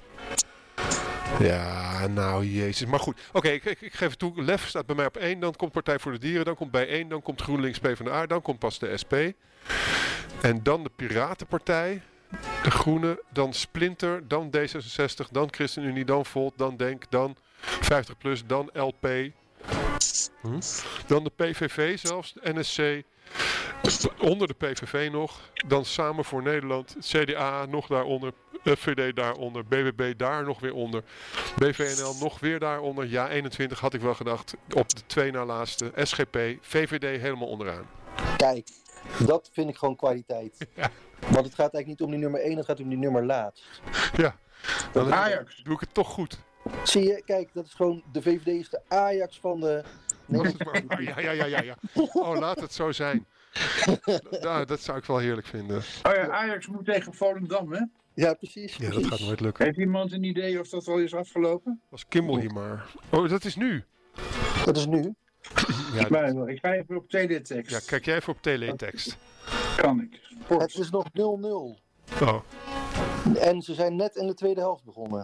[SPEAKER 3] Ja, nou jezus. Maar goed, oké, okay, ik, ik, ik geef het toe. Lef staat bij mij op één, dan komt Partij voor de Dieren, dan komt bij één, dan komt GroenLinks PvdA, dan komt pas de S P. En dan de Piratenpartij, de Groenen, dan Splinter, dan D zesenzestig, dan ChristenUnie, dan Volt, dan Denk, dan vijftig plus, dan L P. Hm? Dan de P V V zelfs, de N S C, onder de P V V nog, dan Samen voor Nederland, C D A nog daaronder, F V D daaronder, B B B daar nog weer onder, B V N L nog weer daaronder, Ja eenentwintig had ik wel gedacht, op de twee na laatste, S G P, V V D helemaal onderaan.
[SPEAKER 2] Kijk, dat vind ik gewoon kwaliteit.
[SPEAKER 3] Ja.
[SPEAKER 2] Want het gaat eigenlijk niet om die nummer één, het gaat om die nummer laatst.
[SPEAKER 3] Ja, dan
[SPEAKER 1] Ajax.
[SPEAKER 3] doe ik het toch goed.
[SPEAKER 2] Zie je, kijk, dat is gewoon, de V V D is de Ajax van de...
[SPEAKER 3] Nee. Maar, ja, ja, ja, ja, ja. Oh, laat het zo zijn. Nou, dat zou ik wel heerlijk vinden.
[SPEAKER 1] Oh ja, Ajax moet tegen Volendam, hè?
[SPEAKER 2] Ja, precies.
[SPEAKER 3] Ja,
[SPEAKER 2] precies.
[SPEAKER 3] dat gaat nooit lukken.
[SPEAKER 1] Heeft iemand een idee of dat al is afgelopen?
[SPEAKER 3] Was Kimball hier maar. Oh, dat is nu.
[SPEAKER 2] Dat is nu.
[SPEAKER 3] Ja,
[SPEAKER 1] dat... Ik ga even op teletext.
[SPEAKER 3] Ja, kijk jij even op teletext.
[SPEAKER 1] Kan ik. Sport.
[SPEAKER 2] Het is nog nul nul.
[SPEAKER 3] Oh.
[SPEAKER 2] En ze zijn net in de tweede helft begonnen.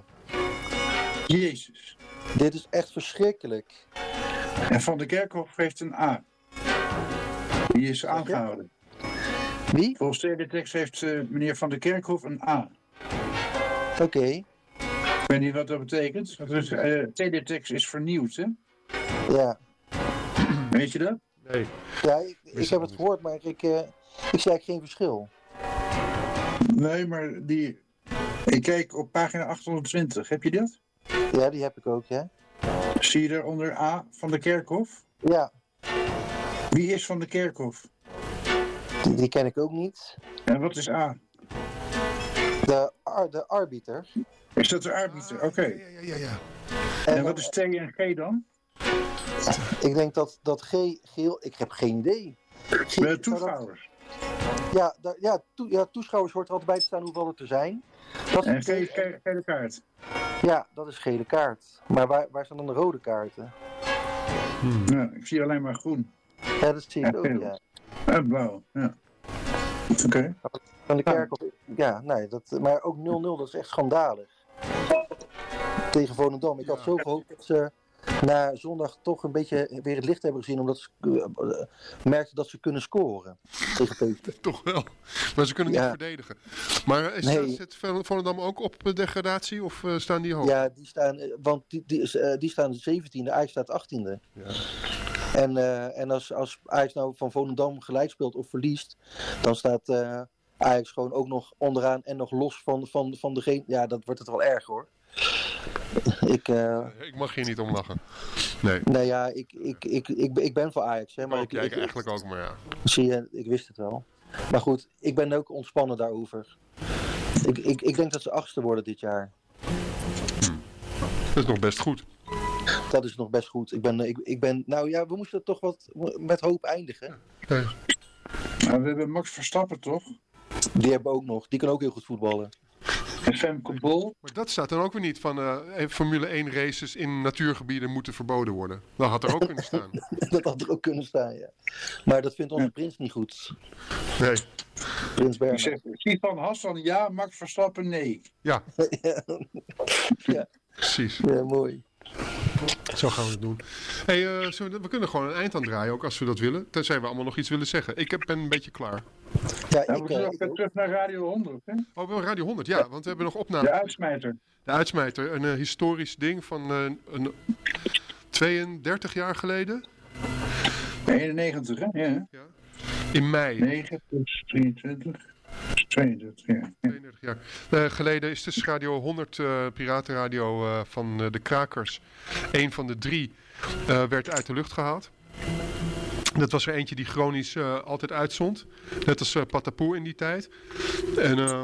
[SPEAKER 1] Jezus.
[SPEAKER 2] Dit is echt verschrikkelijk.
[SPEAKER 1] En Van der Kerkhof heeft een A. Die is aangehouden.
[SPEAKER 2] Wie?
[SPEAKER 1] Volgens teletext heeft uh, meneer Van der Kerkhof een A.
[SPEAKER 2] Oké. Okay.
[SPEAKER 1] Ik weet niet wat dat betekent. Dus, uh, teletext is vernieuwd, hè?
[SPEAKER 2] Ja.
[SPEAKER 1] Weet je dat?
[SPEAKER 3] Nee.
[SPEAKER 2] Ja, ik, ik heb het gehoord, maar ik, uh, ik zie eigenlijk geen verschil.
[SPEAKER 1] Nee, maar die... Ik kijk op pagina achthonderdtwintig. Heb je dat?
[SPEAKER 2] Ja, die heb ik ook, ja.
[SPEAKER 1] Zie je daaronder A Van der Kerkhof?
[SPEAKER 2] Ja.
[SPEAKER 1] Wie is Van der Kerkhof?
[SPEAKER 2] Die, die ken ik ook niet.
[SPEAKER 1] En wat is A?
[SPEAKER 2] De, ar, de arbiter.
[SPEAKER 1] Is dat de arbiter? Oké. Okay.
[SPEAKER 3] Ja, ja, ja, ja.
[SPEAKER 1] En, en wat is T en G dan?
[SPEAKER 2] Ik denk dat, dat G, geel... Ik heb geen idee. G,
[SPEAKER 1] de toeschouwers.
[SPEAKER 2] Dat, ja, da, ja, to, ja, toeschouwers hoort er altijd bij te staan hoeveel het er zijn. Dat
[SPEAKER 1] en
[SPEAKER 2] is
[SPEAKER 1] gele, gele, gele kaart.
[SPEAKER 2] Ja, dat is gele kaart. Maar waar, waar staan dan de rode kaarten?
[SPEAKER 1] Hmm. Ja, ik zie alleen maar groen.
[SPEAKER 2] Ja, dat zie ik
[SPEAKER 1] ja,
[SPEAKER 2] ook,
[SPEAKER 1] geel.
[SPEAKER 2] ja.
[SPEAKER 1] En blauw, ja. Oké. Okay.
[SPEAKER 2] Van de Kerkhof, ja, nee, dat, maar ook nul nul, dat is echt schandalig. Tegen Volendam. Ik had zo gehoopt dat ze na zondag toch een beetje weer het licht hebben gezien, omdat ze uh, merkten dat ze kunnen scoren tegen P S V.
[SPEAKER 3] Toch wel. Maar ze kunnen
[SPEAKER 2] ja.
[SPEAKER 3] niet verdedigen. Maar is
[SPEAKER 2] nee.
[SPEAKER 3] zit Volendam ook op degradatie of uh, staan die hoog?
[SPEAKER 2] Ja, die staan, want die, die, uh, die staan zeventiende, Ajax staat achttiende.
[SPEAKER 3] Ja.
[SPEAKER 2] En, uh, en als, als Ajax nou van Volendam gelijk speelt of verliest, dan staat uh, Ajax gewoon ook nog onderaan en nog los van, van, van degene. Ja, dat wordt het wel erg hoor. Ik, uh...
[SPEAKER 3] ik mag hier niet om lachen. Nee.
[SPEAKER 2] Nee, ja, ik, ik, ik, ik, ik ben voor Ajax. Hè, maar
[SPEAKER 3] ook,
[SPEAKER 2] ik,
[SPEAKER 3] ja,
[SPEAKER 2] ik,
[SPEAKER 3] eigenlijk ook, maar ja.
[SPEAKER 2] Zie je, ik wist het wel. Maar goed, ik ben ook ontspannen daarover. Ik, ik, ik denk dat ze achtste worden dit jaar.
[SPEAKER 3] Hm. Dat is nog best goed.
[SPEAKER 2] Dat is nog best goed. Ik ben, ik, ik ben, nou ja, we moesten toch wat met hoop eindigen.
[SPEAKER 3] Nee.
[SPEAKER 1] Nou, we hebben Max Verstappen toch?
[SPEAKER 2] Die hebben ook nog. Die kan ook heel goed voetballen.
[SPEAKER 1] En Met Femke Bol.
[SPEAKER 3] Maar dat staat dan ook weer niet van uh, Formule één races in natuurgebieden moeten verboden worden. Dat had er ook kunnen staan.
[SPEAKER 2] Dat had er ook kunnen staan, ja. Maar dat vindt onze ja. prins niet goed.
[SPEAKER 3] Nee.
[SPEAKER 2] Prins Bernhard.
[SPEAKER 1] Ik zeg, Sifan Hassan ja, Max Verstappen nee.
[SPEAKER 3] Ja.
[SPEAKER 2] ja. ja.
[SPEAKER 3] Precies.
[SPEAKER 2] Ja, mooi.
[SPEAKER 3] Zo gaan we het doen. Hey, uh, we, we kunnen gewoon een eind aan draaien, ook als we dat willen. Tenzij we allemaal nog iets willen zeggen. Ik heb, ben een beetje klaar.
[SPEAKER 1] Ja, ja, ik, we gaan uh, terug naar Radio honderd. Hè?
[SPEAKER 3] Oh, we Radio honderd, ja, want we hebben nog opnames.
[SPEAKER 1] De uitsmijter.
[SPEAKER 3] De uitsmijter, een uh, historisch ding van uh, een tweeëndertig jaar geleden.
[SPEAKER 1] eenennegentig, hè? Ja.
[SPEAKER 3] ja. In mei.
[SPEAKER 1] negen plus drieëntwintig. tweeëndertig jaar. Ja.
[SPEAKER 3] tweeëndertig jaar. Uh, geleden is dus Radio honderd, uh, piratenradio uh, van uh, de Krakers. Eén van de drie uh, werd uit de lucht gehaald. Dat was er eentje die chronisch uh, altijd uitzond. Net als uh, Patapoe in die tijd. En uh,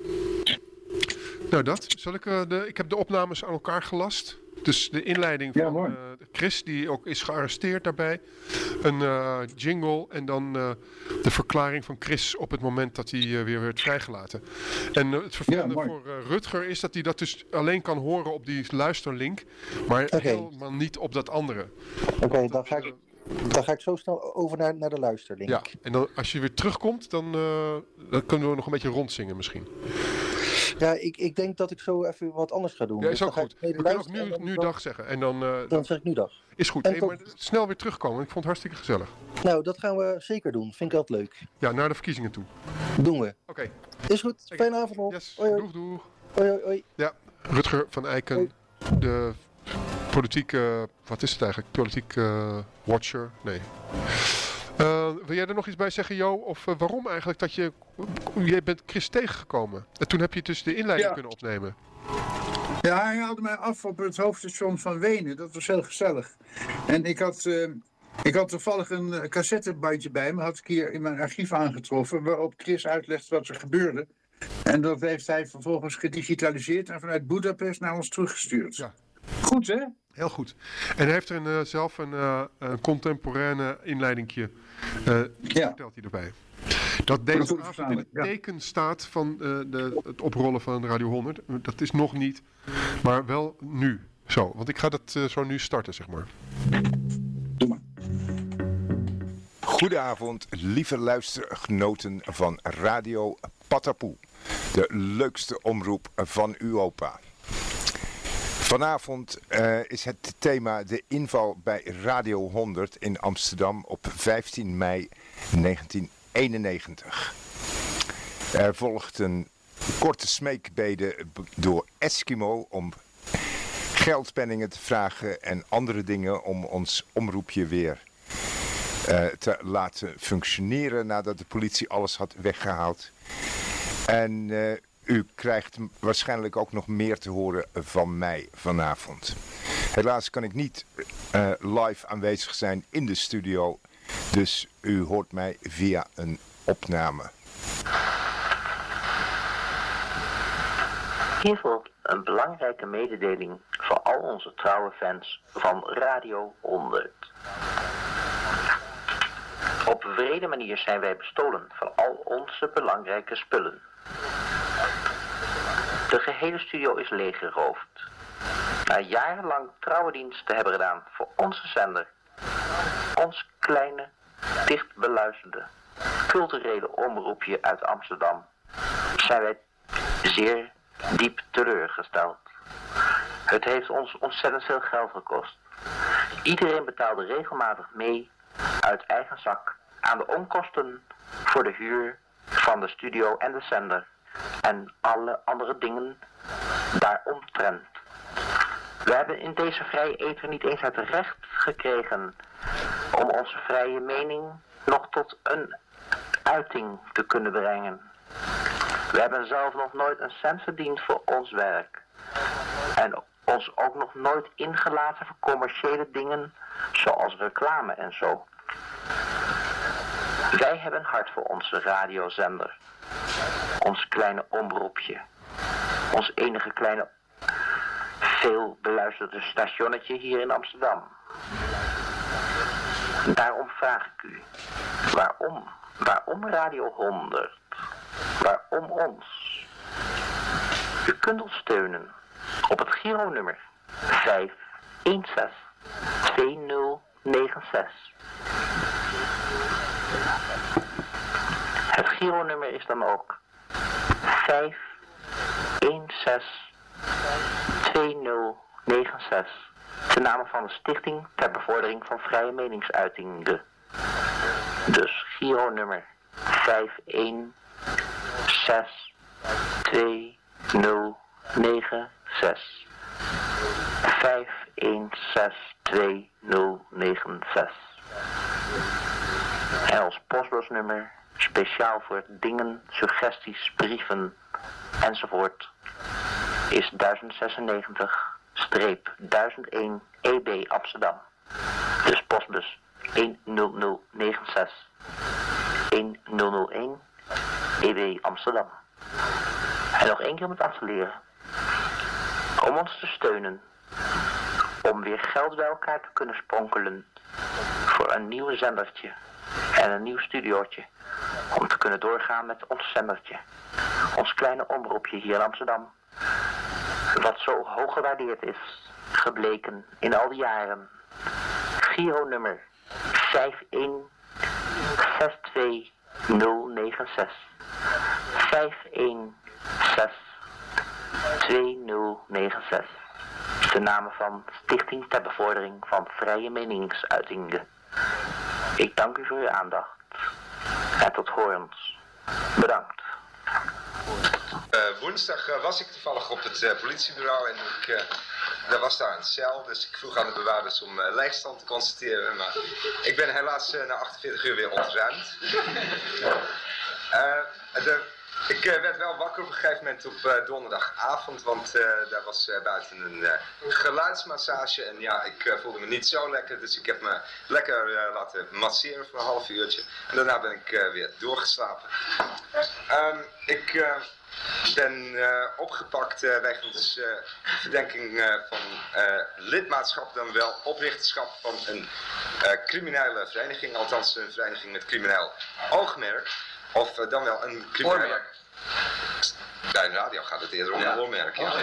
[SPEAKER 3] nou dat. Zal ik, uh, de, ik heb de opnames aan elkaar gelast. Dus de inleiding van ja, uh, Chris, die ook is gearresteerd daarbij. Een uh, jingle en dan uh, de verklaring van Chris op het moment dat hij uh, weer werd vrijgelaten. En uh, het vervelende ja, voor uh, Rutger is dat hij dat dus alleen kan horen op die luisterlink. Maar okay. helemaal niet op dat andere.
[SPEAKER 2] Oké, okay, dan ga ik... Dan ga ik zo snel over naar, naar de luisterlink.
[SPEAKER 3] Ja, en dan, als je weer terugkomt, dan, uh, dan kunnen we nog een beetje rondzingen misschien.
[SPEAKER 2] Ja, ik, ik denk dat ik zo even wat anders ga doen.
[SPEAKER 3] Ja, is ook
[SPEAKER 2] dus
[SPEAKER 3] goed. We kunnen ook nu, nu dag zeggen. En dan, uh,
[SPEAKER 2] dan zeg ik nu dag.
[SPEAKER 3] Is goed. Hey, maar snel weer terugkomen. Ik vond het hartstikke gezellig.
[SPEAKER 2] Nou, dat gaan we zeker doen. Vind ik altijd leuk.
[SPEAKER 3] Ja, naar de verkiezingen toe.
[SPEAKER 2] Doen we.
[SPEAKER 3] Oké. Okay.
[SPEAKER 2] Is goed. Fijne avond nog.
[SPEAKER 3] Yes.
[SPEAKER 2] Hoi, hoi.
[SPEAKER 3] Doeg, doeg.
[SPEAKER 2] Hoi, hoi, hoi.
[SPEAKER 3] Ja, Rutger van Eiken. Hoi. De... Politieke, wat is het eigenlijk? Politiek uh, watcher? Nee. Uh, wil jij er nog iets bij zeggen, Jo? Of uh, waarom eigenlijk dat je... Jij bent Chris tegengekomen. En toen heb je dus de inleiding ja. kunnen opnemen.
[SPEAKER 1] Ja, hij haalde mij af op het hoofdstation van Wenen. Dat was heel gezellig. En ik had, uh, ik had toevallig een cassettebandje bij me. Had ik hier in mijn archief aangetroffen. Waarop Chris uitlegt wat er gebeurde. En dat heeft hij vervolgens gedigitaliseerd. En vanuit Budapest naar ons teruggestuurd. Ja. Goed, hè?
[SPEAKER 3] Heel goed. En hij heeft er een, uh, zelf een, uh, een contemporaine inleidingje. Uh, ja. Vertelt hij erbij. Dat deze avond in het ja. teken staat van uh, de, het oprollen van Radio honderd. Dat is nog niet, maar wel nu. Zo, want ik ga dat uh, zo nu starten, zeg maar.
[SPEAKER 1] Doe maar.
[SPEAKER 4] Goedenavond, lieve luistergenoten van Radio Patapoe. De leukste omroep van Europa. Vanavond uh, is het thema de inval bij Radio honderd in Amsterdam op vijftien mei negentien eenennegentig. Er volgt een korte smeekbede door Eskimo om geldpenningen te vragen en andere dingen om ons omroepje weer uh, te laten functioneren nadat de politie alles had weggehaald. En uh, u krijgt waarschijnlijk ook nog meer te horen van mij vanavond. Helaas kan ik niet uh, live aanwezig zijn in de studio. Dus u hoort mij via een opname.
[SPEAKER 5] Hier volgt een belangrijke mededeling voor al onze trouwe fans van Radio honderd. Op wrede manier zijn wij bestolen van al onze belangrijke spullen. De gehele studio is leeggeroofd. Na jarenlang trouwe dienst te hebben gedaan voor onze zender, ons kleine, dicht beluisterde, culturele omroepje uit Amsterdam, zijn wij zeer diep teleurgesteld. Het heeft ons ontzettend veel geld gekost. Iedereen betaalde regelmatig mee uit eigen zak aan de onkosten voor de huur van de studio en de zender en alle andere dingen daaromtrent. We hebben in deze vrije ether niet eens het recht gekregen om onze vrije mening nog tot een uiting te kunnen brengen. We hebben zelf nog nooit een cent verdiend voor ons werk. En ons ook nog nooit ingelaten voor commerciële dingen zoals reclame en zo. Wij hebben hart voor onze radiozender. Ons kleine omroepje. Ons enige kleine veel beluisterde stationnetje hier in Amsterdam. Daarom vraag ik u, waarom? Waarom Radio honderd? Waarom ons? U kunt ons steunen op het Giro-nummer vijf een zes twee nul negen zes. Het Giro-nummer is dan ook vijf een zes twee nul negen zes. De naam van de Stichting ter Bevordering van Vrije Meningsuitingen. Dus Giro-nummer vijf een zes twee nul negen zes. vijf een zes twee nul negen zes. En ons postbusnummer, speciaal voor dingen, suggesties, brieven enzovoort, is duizend zesennegentig duizend één E B Amsterdam. Dus postbus een nul nul negen zes een nul nul één E B Amsterdam. En nog één keer om het af te leren. Om ons te steunen, om weer geld bij elkaar te kunnen spronkelen voor een nieuw zendertje en een nieuw studiootje, om te kunnen doorgaan met ons zendertje, ons kleine omroepje hier in Amsterdam, wat zo hoog gewaardeerd is, gebleken in al die jaren. Giro-nummer vijf een zes twee nul negen zes. vijf een zes twee nul negen zes. De namen van Stichting ter Bevordering van Vrije Meningsuitingen. Ik dank u voor uw aandacht. En tot horens. Bedankt.
[SPEAKER 6] Uh, woensdag uh, was ik toevallig op het uh, politiebureau en ik, uh, er was daar een cel, dus ik vroeg aan de bewaarders om uh, leegstand te constateren, maar ik ben helaas uh, na achtenveertig uur weer ontruimd. uh, de, ik uh, werd wel wakker op een gegeven moment op uh, donderdagavond, want uh, daar was uh, buiten een uh, geluidsmassage en ja, ik uh, voelde me niet zo lekker, dus ik heb me lekker uh, laten masseren voor een half uurtje en daarna ben ik uh, weer doorgeslapen. Um, ik... Uh, Ik ben uh, opgepakt uh, wegens uh, verdenking uh, van uh, lidmaatschap, dan wel oprichterschap van een uh, criminele vereniging, althans een vereniging met crimineel oogmerk, of uh, dan wel een criminele... Oormerk. Bij een radio gaat het eerder om ja. een oormerk. Ja,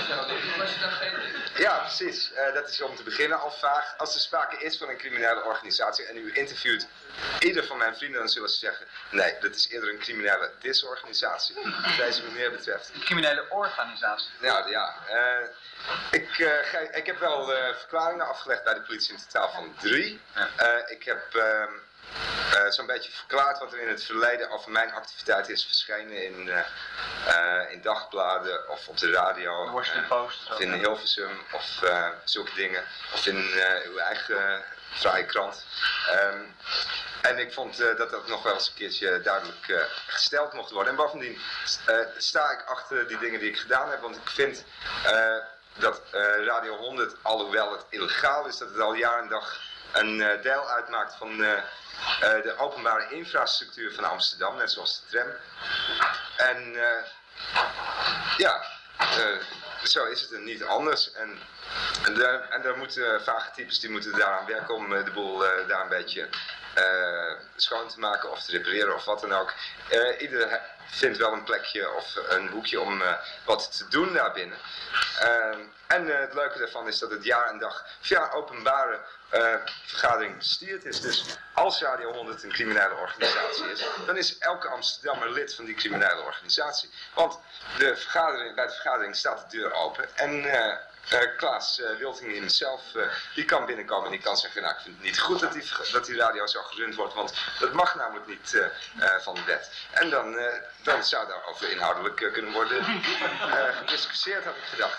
[SPEAKER 6] ja precies. Uh, dat is om te beginnen al vaag. Als er sprake is van een criminele organisatie en u interviewt ieder van mijn vrienden, dan zullen ze zeggen, nee, dat is eerder een criminele disorganisatie, wat deze meneer betreft.
[SPEAKER 7] Een criminele organisatie?
[SPEAKER 6] Ja, ja. Uh, ik, uh, ge ik heb wel uh, verklaringen afgelegd bij de politie, in totaal van drie. Uh, ik heb... Uh, Uh, zo'n beetje verklaard wat er in het verleden over mijn activiteit is verschenen in, uh, uh, in dagbladen of op de radio,
[SPEAKER 7] Washington Post,
[SPEAKER 6] uh, of in Hilversum of uh, zulke dingen, of in uh, uw eigen uh, vrije krant. Um, en ik vond uh, dat dat nog wel eens een keertje duidelijk uh, gesteld mocht worden. En bovendien uh, sta ik achter die dingen die ik gedaan heb, want ik vind uh, dat uh, Radio honderd, alhoewel het illegaal is, dat het al jaar en dag een uh, deel uitmaakt van uh, uh, de openbare infrastructuur van Amsterdam, net zoals de tram. En uh, ja, uh, zo is het er niet anders. En, en, de, en daar moeten vage types die moeten daaraan werken om uh, de boel uh, daar een beetje uh, schoon te maken of te repareren of wat dan ook. Uh, ieder vindt wel een plekje of een hoekje om uh, wat te doen daarbinnen. Uh, en uh, het leuke daarvan is dat het jaar en dag via openbare uh, vergadering bestuurd is. Dus als Radio honderd een criminele organisatie is, dan is elke Amsterdammer lid van die criminele organisatie. Want de vergadering, bij de vergadering staat de deur open en uh, uh, Klaas uh, Wilting zelf, uh, die kan binnenkomen en die kan zeggen, nou ik vind het niet goed dat die, dat die radio zo gerund wordt, want dat mag namelijk niet uh, uh, van de wet. En dan, uh, dan zou daarover inhoudelijk uh, kunnen worden uh, gediscussieerd, had ik gedacht.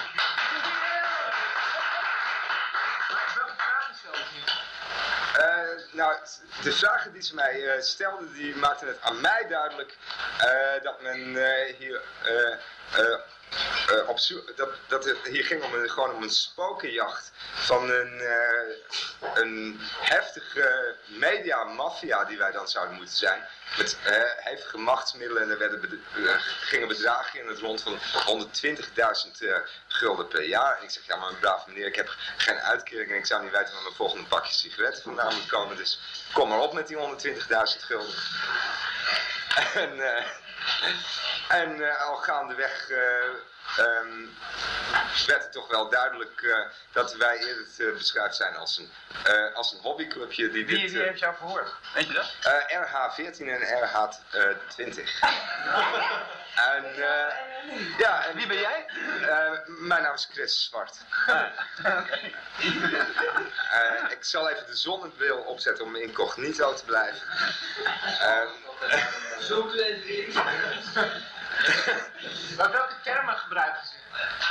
[SPEAKER 6] Uh, nou, de vragen die ze mij uh, stelden, die maakten het aan mij duidelijk uh, dat men uh, hier uh, uh, uh, op zoek, dat, dat het hier ging om een, gewoon om een spokenjacht van een, uh, een heftige media-maffia die wij dan zouden moeten zijn. Met uh, hevige machtsmiddelen en er werden bed uh, gingen bedragen in het rond van honderdtwintigduizend uh, gulden per jaar. En ik zeg, ja maar een braaf meneer, ik heb geen uitkering en ik zou niet weten waar mijn volgende pakje sigaretten vandaan moet komen. Dus kom maar op met die honderdtwintigduizend gulden. En uh, en uh, al gaandeweg uh, um, werd het toch wel duidelijk uh, dat wij eerder te beschrijven zijn als een, uh, als een hobbyclubje. Die
[SPEAKER 7] wie,
[SPEAKER 6] dit,
[SPEAKER 7] wie heeft jou verhoord? Weet je dat?
[SPEAKER 6] Uh, R H veertien en R H twintig. En, uh, ja, en,
[SPEAKER 7] wie ben jij?
[SPEAKER 6] Uh, mijn naam is Chris Zwart.
[SPEAKER 7] Ah, okay.
[SPEAKER 6] uh, ik zal even de zonnebril opzetten om incognito te blijven. Uh,
[SPEAKER 7] Zo klein. Maar welke termen gebruiken ze?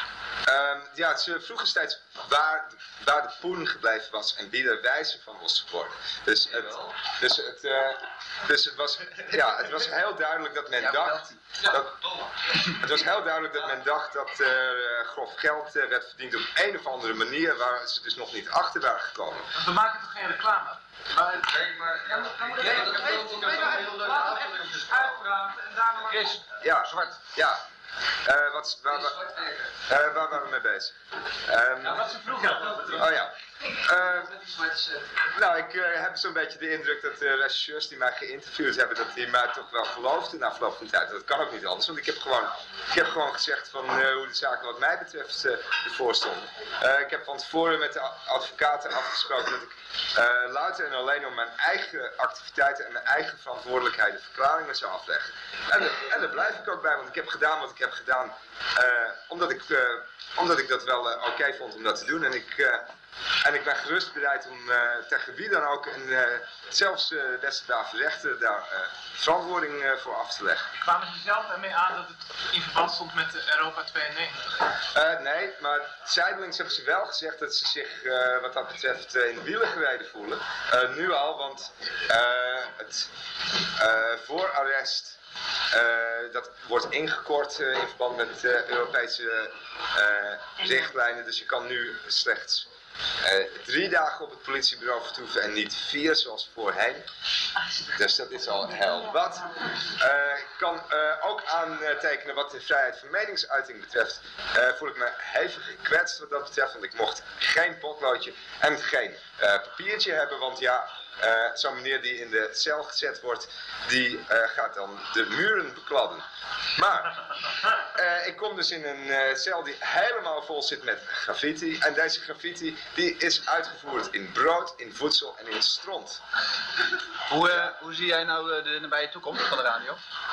[SPEAKER 6] Um, ja, ze vroegen steeds waar, waar de poen gebleven was en wie er wijzer van was geworden. Dus het, dus het, uh, dus het, was, ja, het was heel duidelijk dat men dacht... Dat, het was heel duidelijk dat men dacht dat er uh, grof geld uh, werd verdiend op een of andere manier waar ze dus nog niet achter waren gekomen.
[SPEAKER 7] We maken toch geen reclame? Maar, nee, maar... Ja, maar dan moet je even... Laat hem even uitpraten en daarna... Chris,
[SPEAKER 6] ja,
[SPEAKER 7] Zwart.
[SPEAKER 6] Ja. Uh, wat, waar, waar, uh, waar waren we mee bezig? Um,
[SPEAKER 7] ja, wat ze vroegen.
[SPEAKER 6] Oh ja. Uh, nou, ik uh, heb zo'n beetje de indruk dat de regisseurs die mij geïnterviewd hebben, dat die mij toch wel geloofden na verloop van de tijd. Dat kan ook niet anders, want ik heb gewoon, ik heb gewoon gezegd van uh, hoe de zaken wat mij betreft uh, ervoor stonden. Uh, ik heb van tevoren met de advocaten afgesproken dat ik uh, louter en alleen om mijn eigen activiteiten en mijn eigen verantwoordelijkheden verklaringen zou afleggen. En, de, en daar blijf ik ook bij, want ik heb gedaan wat ik heb gedaan, uh, omdat, ik, uh, omdat ik dat wel uh, oké okay vond om dat te doen. En ik... Uh, En ik ben gerust bereid om uh, tegen wie dan ook, en uh, zelfs uh, de beste daverrechten, daar uh, verantwoording uh, voor af te leggen.
[SPEAKER 7] Kwamen ze zelf ermee aan dat het in verband stond met de Europa tweeënnegentig?
[SPEAKER 6] Uh, nee, maar zijdelings hebben ze wel gezegd dat ze zich uh, wat dat betreft uh, in de wielen gereden voelen. Uh, nu al, want uh, het uh, voorarrest... Uh, dat wordt ingekort uh, in verband met uh, Europese uh, richtlijnen, dus je kan nu slechts uh, drie dagen op het politiebureau vertoeven en niet vier zoals voorheen. Dus dat is al heel wat. Uh, ik kan uh, ook aantekenen wat de vrijheid van meningsuiting betreft. Uh, voel ik me hevig gekwetst wat dat betreft, want ik mocht geen potloodje en geen uh, papiertje hebben, want ja... Uh, zo'n meneer die in de cel gezet wordt, die uh, gaat dan de muren bekladden. Maar uh, ik kom dus in een uh, cel die helemaal vol zit met graffiti. En deze graffiti die is uitgevoerd in brood, in voedsel en in stront.
[SPEAKER 7] Hoe, uh, hoe zie jij nou uh, de nabije toekomst van de radio?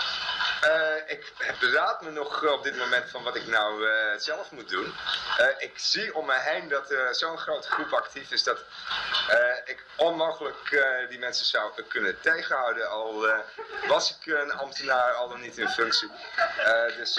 [SPEAKER 6] Uh, ik beraad me nog uh, op dit moment van wat ik nou uh, zelf moet doen. Uh, ik zie om me heen dat uh, zo'n grote groep actief is dat uh, ik onmogelijk uh, die mensen zou uh, kunnen tegenhouden. Al uh, was ik een ambtenaar, al dan niet in functie. Uh, dus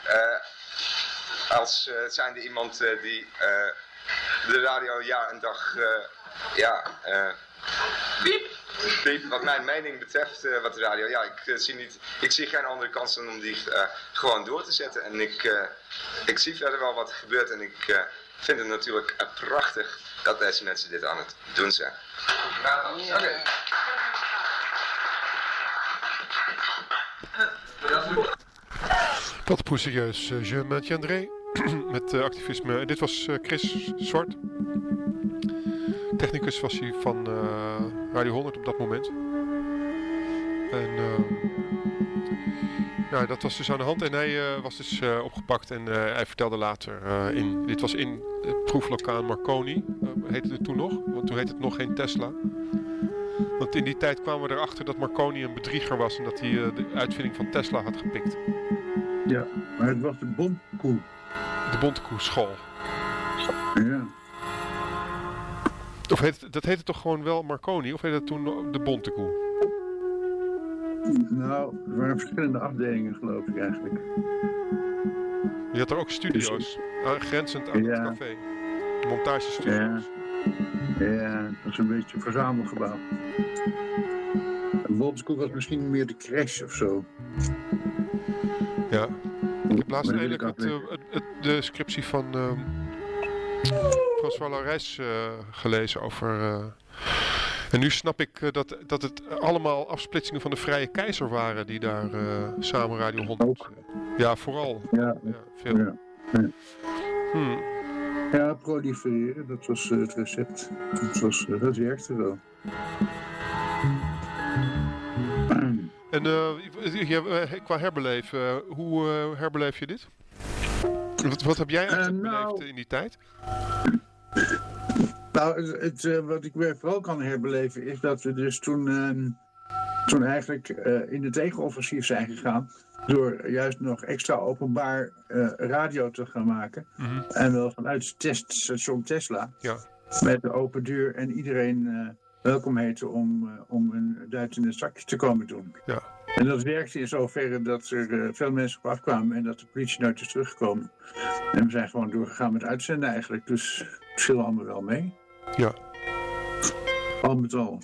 [SPEAKER 6] uh, als uh, zijnde iemand uh, die uh, de radio jaar en dag uh, ja... Uh, Piep. Piep, wat mijn mening betreft, uh, wat de radio, ja, ik, uh, zie niet, ik zie geen andere kans dan om die uh, gewoon door te zetten. En ik, uh, ik zie verder wel wat er gebeurt en ik uh, vind het natuurlijk uh, prachtig dat deze mensen dit aan het doen zijn. Oké. Okay.
[SPEAKER 3] Dat pour serieus, uh, Je maintiendrai met uh, activisme. Dit was uh, Chris Zwart. Technicus was hij van uh, Radio honderd op dat moment. En uh, ja, dat was dus aan de hand. En hij uh, was dus uh, opgepakt en uh, hij vertelde later uh, in... Dit was in het proeflokaal Marconi, uh, heette het toen nog. Want toen heette het nog geen Tesla. Want in die tijd kwamen we erachter dat Marconi een bedrieger was en dat hij uh, de uitvinding van Tesla had gepikt.
[SPEAKER 1] Ja, maar het was de Bontekoe.
[SPEAKER 3] De Bontekoe school.
[SPEAKER 1] Ja.
[SPEAKER 3] Of heet, dat heette toch gewoon wel Marconi? Of heette het toen de Bontekoe?
[SPEAKER 1] Nou, er waren verschillende afdelingen, geloof ik eigenlijk.
[SPEAKER 3] Je had er ook studio's, grenzend aan
[SPEAKER 1] ja.
[SPEAKER 3] het café. Montagestudio's.
[SPEAKER 1] Ja. ja, dat was een beetje een verzamelgebouw. De Bontekoe was misschien meer de crash of zo.
[SPEAKER 3] Ja. Ik heb laatst eindelijk het, uh, het, het, de scriptie van... Uh, François Laurès uh, gelezen over... Uh, en nu snap ik uh, dat, dat het allemaal afsplitsingen van de Vrije Keizer waren die daar uh, samen Radio honderd... Uh, ja, vooral.
[SPEAKER 1] Ja,
[SPEAKER 3] ja veel.
[SPEAKER 1] Ja, ja.
[SPEAKER 3] Hmm.
[SPEAKER 1] ja prolifereren, dat was uh, het recept. Dat, was, uh, dat werkte wel.
[SPEAKER 3] En En uh, je, uh, qua herbeleven, uh, hoe uh, herbeleef je dit? Wat, wat heb jij eigenlijk uh, nou, beleefd in die tijd?
[SPEAKER 1] Nou, het, het, uh, wat ik weer vooral kan herbeleven is dat we dus toen, uh, toen eigenlijk uh, in de tegenoffensief zijn gegaan. Door juist nog extra openbaar uh, radio te gaan maken. Mm-hmm. En wel vanuit het teststation Tesla.
[SPEAKER 3] Ja.
[SPEAKER 1] Met de open deur en iedereen uh, welkom heten om, uh, om een duit in het zakje te komen doen.
[SPEAKER 3] Ja.
[SPEAKER 1] En dat werkte in zoverre dat er uh, veel mensen op afkwamen en dat de politie nooit is teruggekomen. En we zijn gewoon doorgegaan met uitzenden eigenlijk. Dus het viel allemaal wel mee.
[SPEAKER 3] Ja.
[SPEAKER 1] Al met al.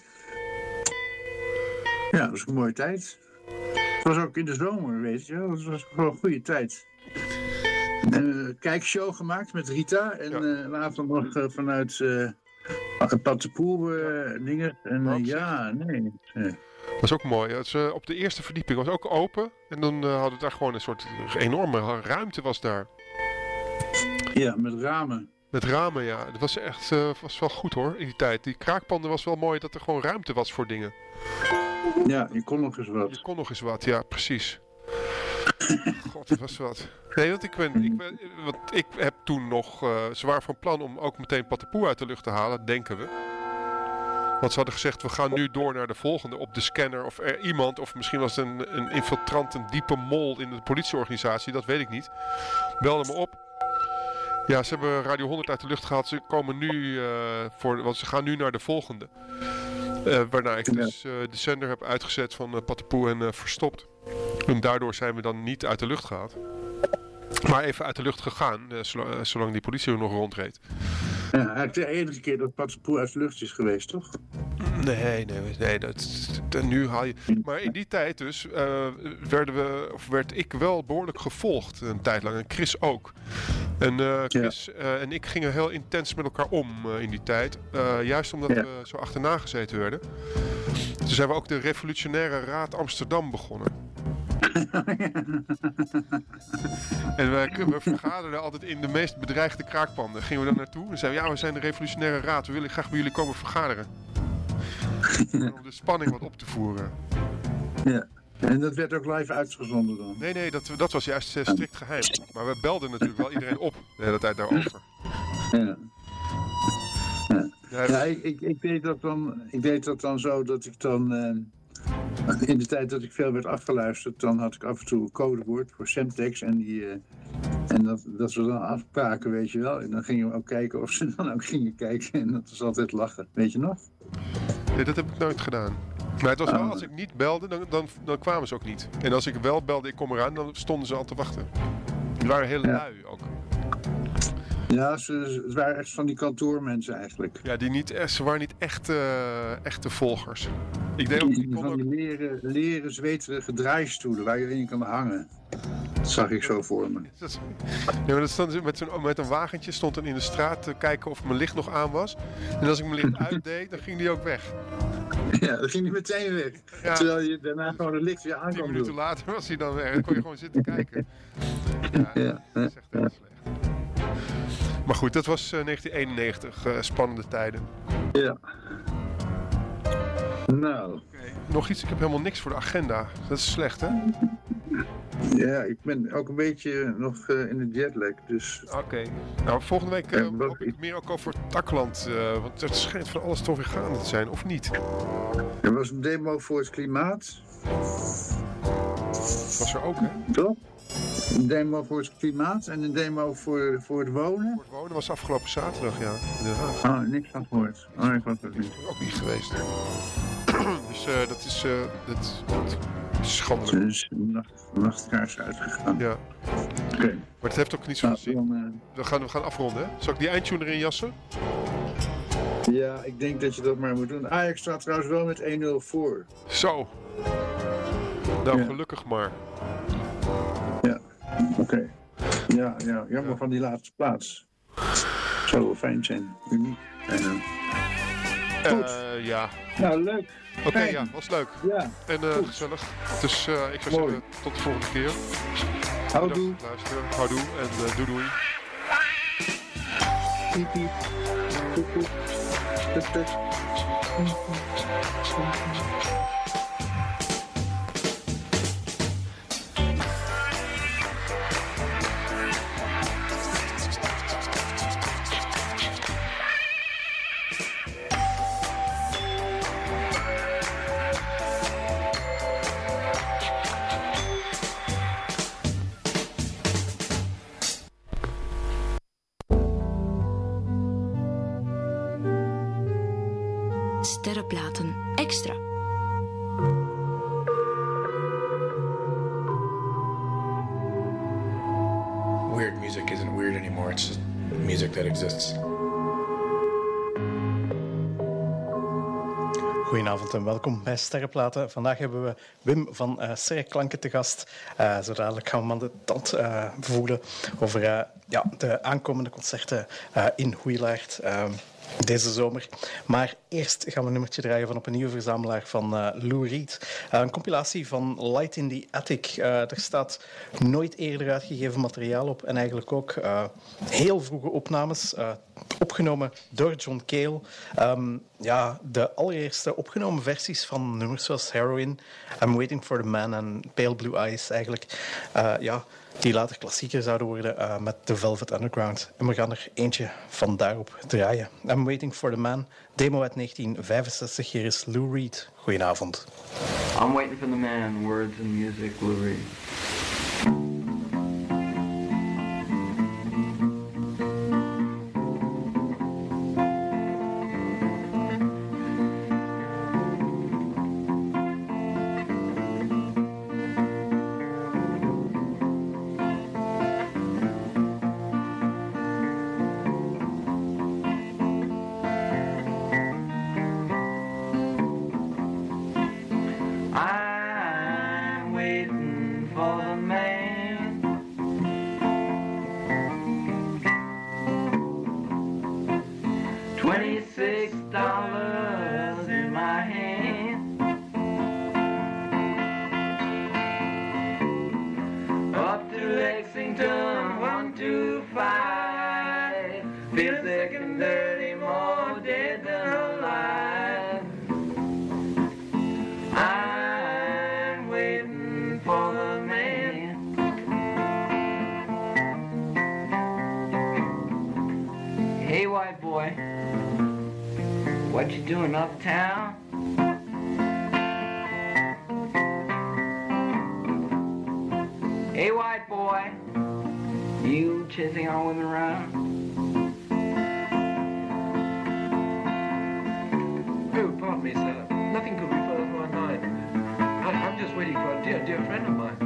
[SPEAKER 1] Ja, dat was een mooie tijd. Het was ook in de zomer, weet je wel. Het was gewoon een goede tijd. En een kijkshow gemaakt met Rita. En ja. uh, later nog uh, vanuit uh, Pattenpoel uh, dingen. En uh, ja, nee. Uh.
[SPEAKER 3] Dat was ook mooi. Het, uh, op de eerste verdieping was ook open. En dan uh, hadden we daar gewoon een soort enorme ruimte was daar.
[SPEAKER 1] Ja, met ramen.
[SPEAKER 3] Met ramen, ja. Dat was echt uh, was wel goed hoor, in die tijd. Die kraakpanden was wel mooi dat er gewoon ruimte was voor dingen.
[SPEAKER 1] Ja, je kon nog eens wat.
[SPEAKER 3] Je kon nog eens wat, ja, precies. God, dat was wat. Nee, want ik ben, ik ben, want ik heb toen nog, uh, ze waren van plan om ook meteen Pattenpoel uit de lucht te halen, denken we. Want ze hadden gezegd, we gaan nu door naar de volgende op de scanner. Of er iemand, of misschien was het een, een infiltrant, een diepe mol in de politieorganisatie, dat weet ik niet. Belde me op. Ja, ze hebben Radio honderd uit de lucht gehaald. Ze komen nu, uh, voor, want ze gaan nu naar de volgende. Uh, waarna ik dus uh, de zender heb uitgezet van uh, Pattenpoel en uh, verstopt. En daardoor zijn we dan niet uit de lucht gehaald. Maar even uit de lucht gegaan, uh, zolang, uh, zolang die politie er nog rondreed.
[SPEAKER 1] Ja, eigenlijk de enige keer dat Pattenpoel uit de lucht is geweest, toch?
[SPEAKER 3] Nee, nee, nee. Dat, dat, nu haal je... Maar in die tijd dus uh, werden we, of werd ik wel behoorlijk gevolgd een tijd lang. En Chris ook. En uh, Chris ja. uh, en ik gingen heel intens met elkaar om uh, in die tijd. Uh, juist omdat ja. we zo achterna gezeten werden. Toen zijn we ook de Revolutionaire Raad Amsterdam begonnen. En we, we vergaderden altijd in de meest bedreigde kraakpanden. Gingen we daar naartoe en zeiden we, ja, we zijn de Revolutionaire Raad. We willen graag bij jullie komen vergaderen. Om de spanning wat op te voeren.
[SPEAKER 1] Ja, en dat werd ook live uitgezonden dan?
[SPEAKER 3] Nee, nee, dat, dat was juist uh, strikt geheim. Maar we belden natuurlijk wel iedereen op de hele tijd daarover.
[SPEAKER 1] Ja. Ja, ja, ja ik, ik, ik, deed dat dan, ik deed dat dan zo dat ik dan... Uh, in de tijd dat ik veel werd afgeluisterd, dan had ik af en toe een codewoord voor Semtex en die... Uh, En dat, dat we dan afspraken, weet je wel. En dan gingen we ook kijken of ze dan ook gingen kijken. En dat was altijd lachen. Weet je nog?
[SPEAKER 3] Nee, dat heb ik nooit gedaan. Maar het was wel, als ik niet belde, dan, dan, dan kwamen ze ook niet. En als ik wel belde, ik kom eraan, dan stonden ze al te wachten. Die waren heel
[SPEAKER 1] ja.
[SPEAKER 3] lui ook.
[SPEAKER 1] Ja, ze, ze waren echt van die kantoormensen eigenlijk.
[SPEAKER 3] Ja, die niet, ze waren niet echt, uh, echte volgers. Ik denk ook, die
[SPEAKER 1] van
[SPEAKER 3] ook...
[SPEAKER 1] die leren, leren zweterige draaistoelen waar je in kan hangen. Dat zag ik zo voor me.
[SPEAKER 3] Dat, nee, maar dat stond met, zo'n, met een wagentje stond dan in de straat te kijken of mijn licht nog aan was. En als ik mijn licht uitdeed, dan ging die ook weg.
[SPEAKER 1] Ja, dan ging die meteen weg. Ja. Terwijl je daarna gewoon het licht weer aan kon doen.
[SPEAKER 3] Tien minuten later was hij dan weg. Dan kon je gewoon zitten kijken. Ja,
[SPEAKER 1] ja.
[SPEAKER 3] Dat is echt heel slecht. Maar goed, dat was uh, negentien eenennegentig. Uh, spannende tijden.
[SPEAKER 1] Ja. Nou.
[SPEAKER 3] Okay. Nog iets, ik heb helemaal niks voor de agenda. Dat is slecht, hè?
[SPEAKER 1] Ja, ik ben ook een beetje nog uh, in de jetlag, dus...
[SPEAKER 3] Oké. Okay. Nou, volgende week uh, hoop ik meer ook over Takland. Uh, want het schijnt van alles toch weer gaande te zijn, of niet?
[SPEAKER 1] Er was een demo voor het klimaat.
[SPEAKER 3] Dat was er ook, hè?
[SPEAKER 1] Toch? Een demo voor het klimaat en een demo voor, voor het wonen.
[SPEAKER 3] Voor het wonen was afgelopen zaterdag, ja. In Den Haag.
[SPEAKER 1] Oh, niks van gehoord. Oh, ik was ook niet.
[SPEAKER 3] Ook niet geweest. Dus uh, dat is... Uh, dat, dat is schandelijk.
[SPEAKER 1] Dus nacht, nachtkaars uitgegaan.
[SPEAKER 3] Ja.
[SPEAKER 1] Oké. Okay.
[SPEAKER 3] Maar het heeft ook niet zoveel zin.
[SPEAKER 1] Nou, uh...
[SPEAKER 3] we, gaan, we gaan afronden, hè? Zal ik die eindtune erin jassen?
[SPEAKER 1] Ja, ik denk dat je dat maar moet doen. Ajax staat trouwens wel met één nul voor.
[SPEAKER 3] Zo. Nou, ja. Gelukkig maar.
[SPEAKER 1] Ja, oké. Okay. Ja, ja, jammer ja. van die laatste plaats. Zou wel fijn zijn. Uniek. En, uh... Goed.
[SPEAKER 3] Uh, ja.
[SPEAKER 1] Nou, leuk.
[SPEAKER 3] Oké, okay, ja, was leuk.
[SPEAKER 1] Ja.
[SPEAKER 3] En uh, gezellig. Dus uh, ik zou zeggen, tot de volgende keer.
[SPEAKER 1] Houdoe.
[SPEAKER 3] Luisteren. Houdoe en uh, doei doei.
[SPEAKER 1] Piep piep. Poep poep. Tuk tuk.
[SPEAKER 8] Sterrenplaten Extra.
[SPEAKER 9] Weird music isn't weird anymore, it's just music that exists.
[SPEAKER 10] Goedenavond en welkom bij Sterrenplaten. Vandaag hebben we Wim van uh, Sterrenklanken te gast. Uh, zo dadelijk gaan we hem aan de tand uh, voelen over uh, ja, de aankomende concerten uh, in Hoeilaert uh, deze zomer. Maar eerst gaan we een nummertje draaien van op een nieuwe verzamelaar van uh, Lou Reed. Uh, een compilatie van Light in the Attic. Uh, er staat nooit eerder uitgegeven materiaal op en eigenlijk ook uh, heel vroege opnames. Uh, opgenomen door John Cale. Um, ja, de allereerste opgenomen versies van nummers zoals Heroin, I'm Waiting for the Man en Pale Blue Eyes eigenlijk. Uh, ja, die later klassieker zouden worden uh, met The Velvet Underground. En we gaan er eentje van daarop draaien. I'm Waiting for the Man, demo uit negentien vijfenzestig. Hier is Lou Reed. Goedenavond.
[SPEAKER 11] I'm waiting for the man, words and music, Lou Reed. What you doing uptown? Hey, white boy, you chasing all women around?
[SPEAKER 12] Oh, pardon me, sir. Nothing could be further from my mind. I, I'm just waiting for a dear, dear friend of mine.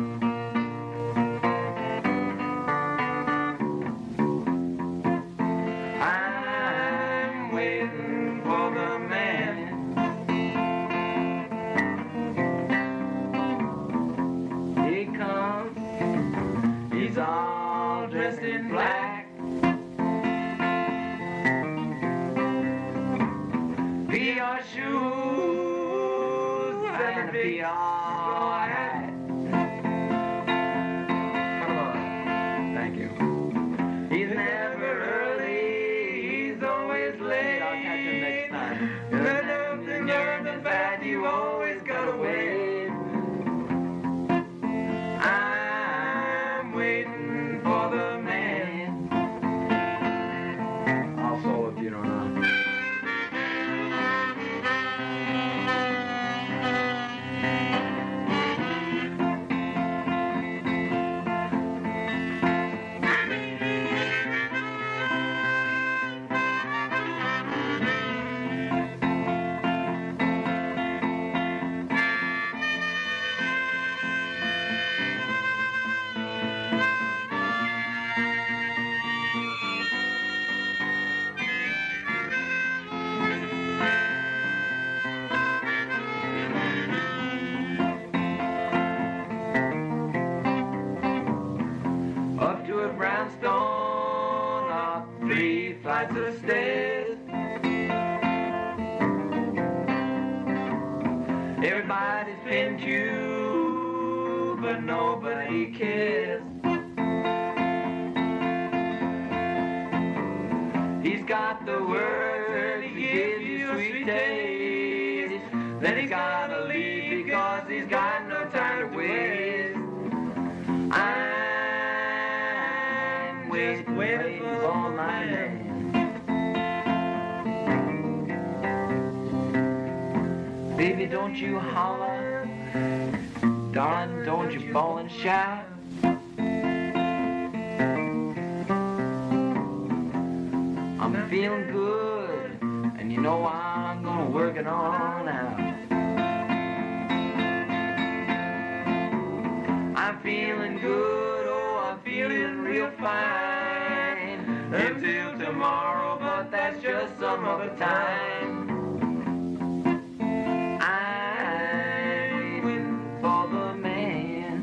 [SPEAKER 11] Everybody's been you, but nobody cares. He's got the word to give you sweet taste. Then he's gotta leave because he's got no time to waste. I'm waiting, waiting for my name. Baby, don't you holler, darling, don't you bawl and shout. I'm feeling good, and you know I'm gonna gonna work it on out. I'm feeling good, oh, I'm feeling real fine. Until tomorrow, but that's just some other time. I'm waiting for the man.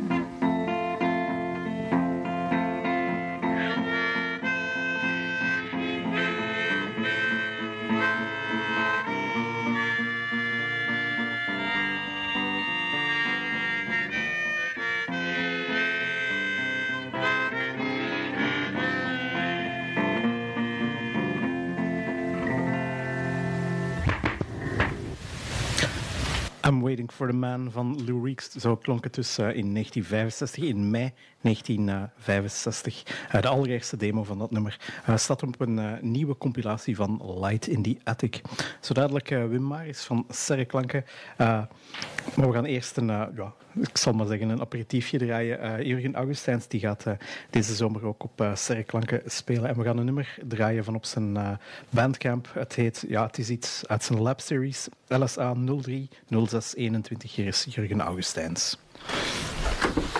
[SPEAKER 10] I'm Waiting for the Man van Lou Reeks. Zo klonk het dus uh, in negentien vijfenzestig, in mei negentien vijfenzestig. Uh, de allereerste demo van dat nummer uh, staat op een uh, nieuwe compilatie van Light in the Attic. Zo dadelijk uh, Wim Maris van Serreklanken. Uh, maar we gaan eerst een, uh, ja, ik zal maar zeggen, een aperitiefje draaien. Uh, Jurgen Augustijns die gaat uh, deze zomer ook op uh, Serreklanken spelen. En we gaan een nummer draaien van op zijn uh, Bandcamp. Het heet, ja, het is iets uit zijn Lab Series. L S A nul drie nul zes eenentwintig. Hier is Jurgen Augustijns.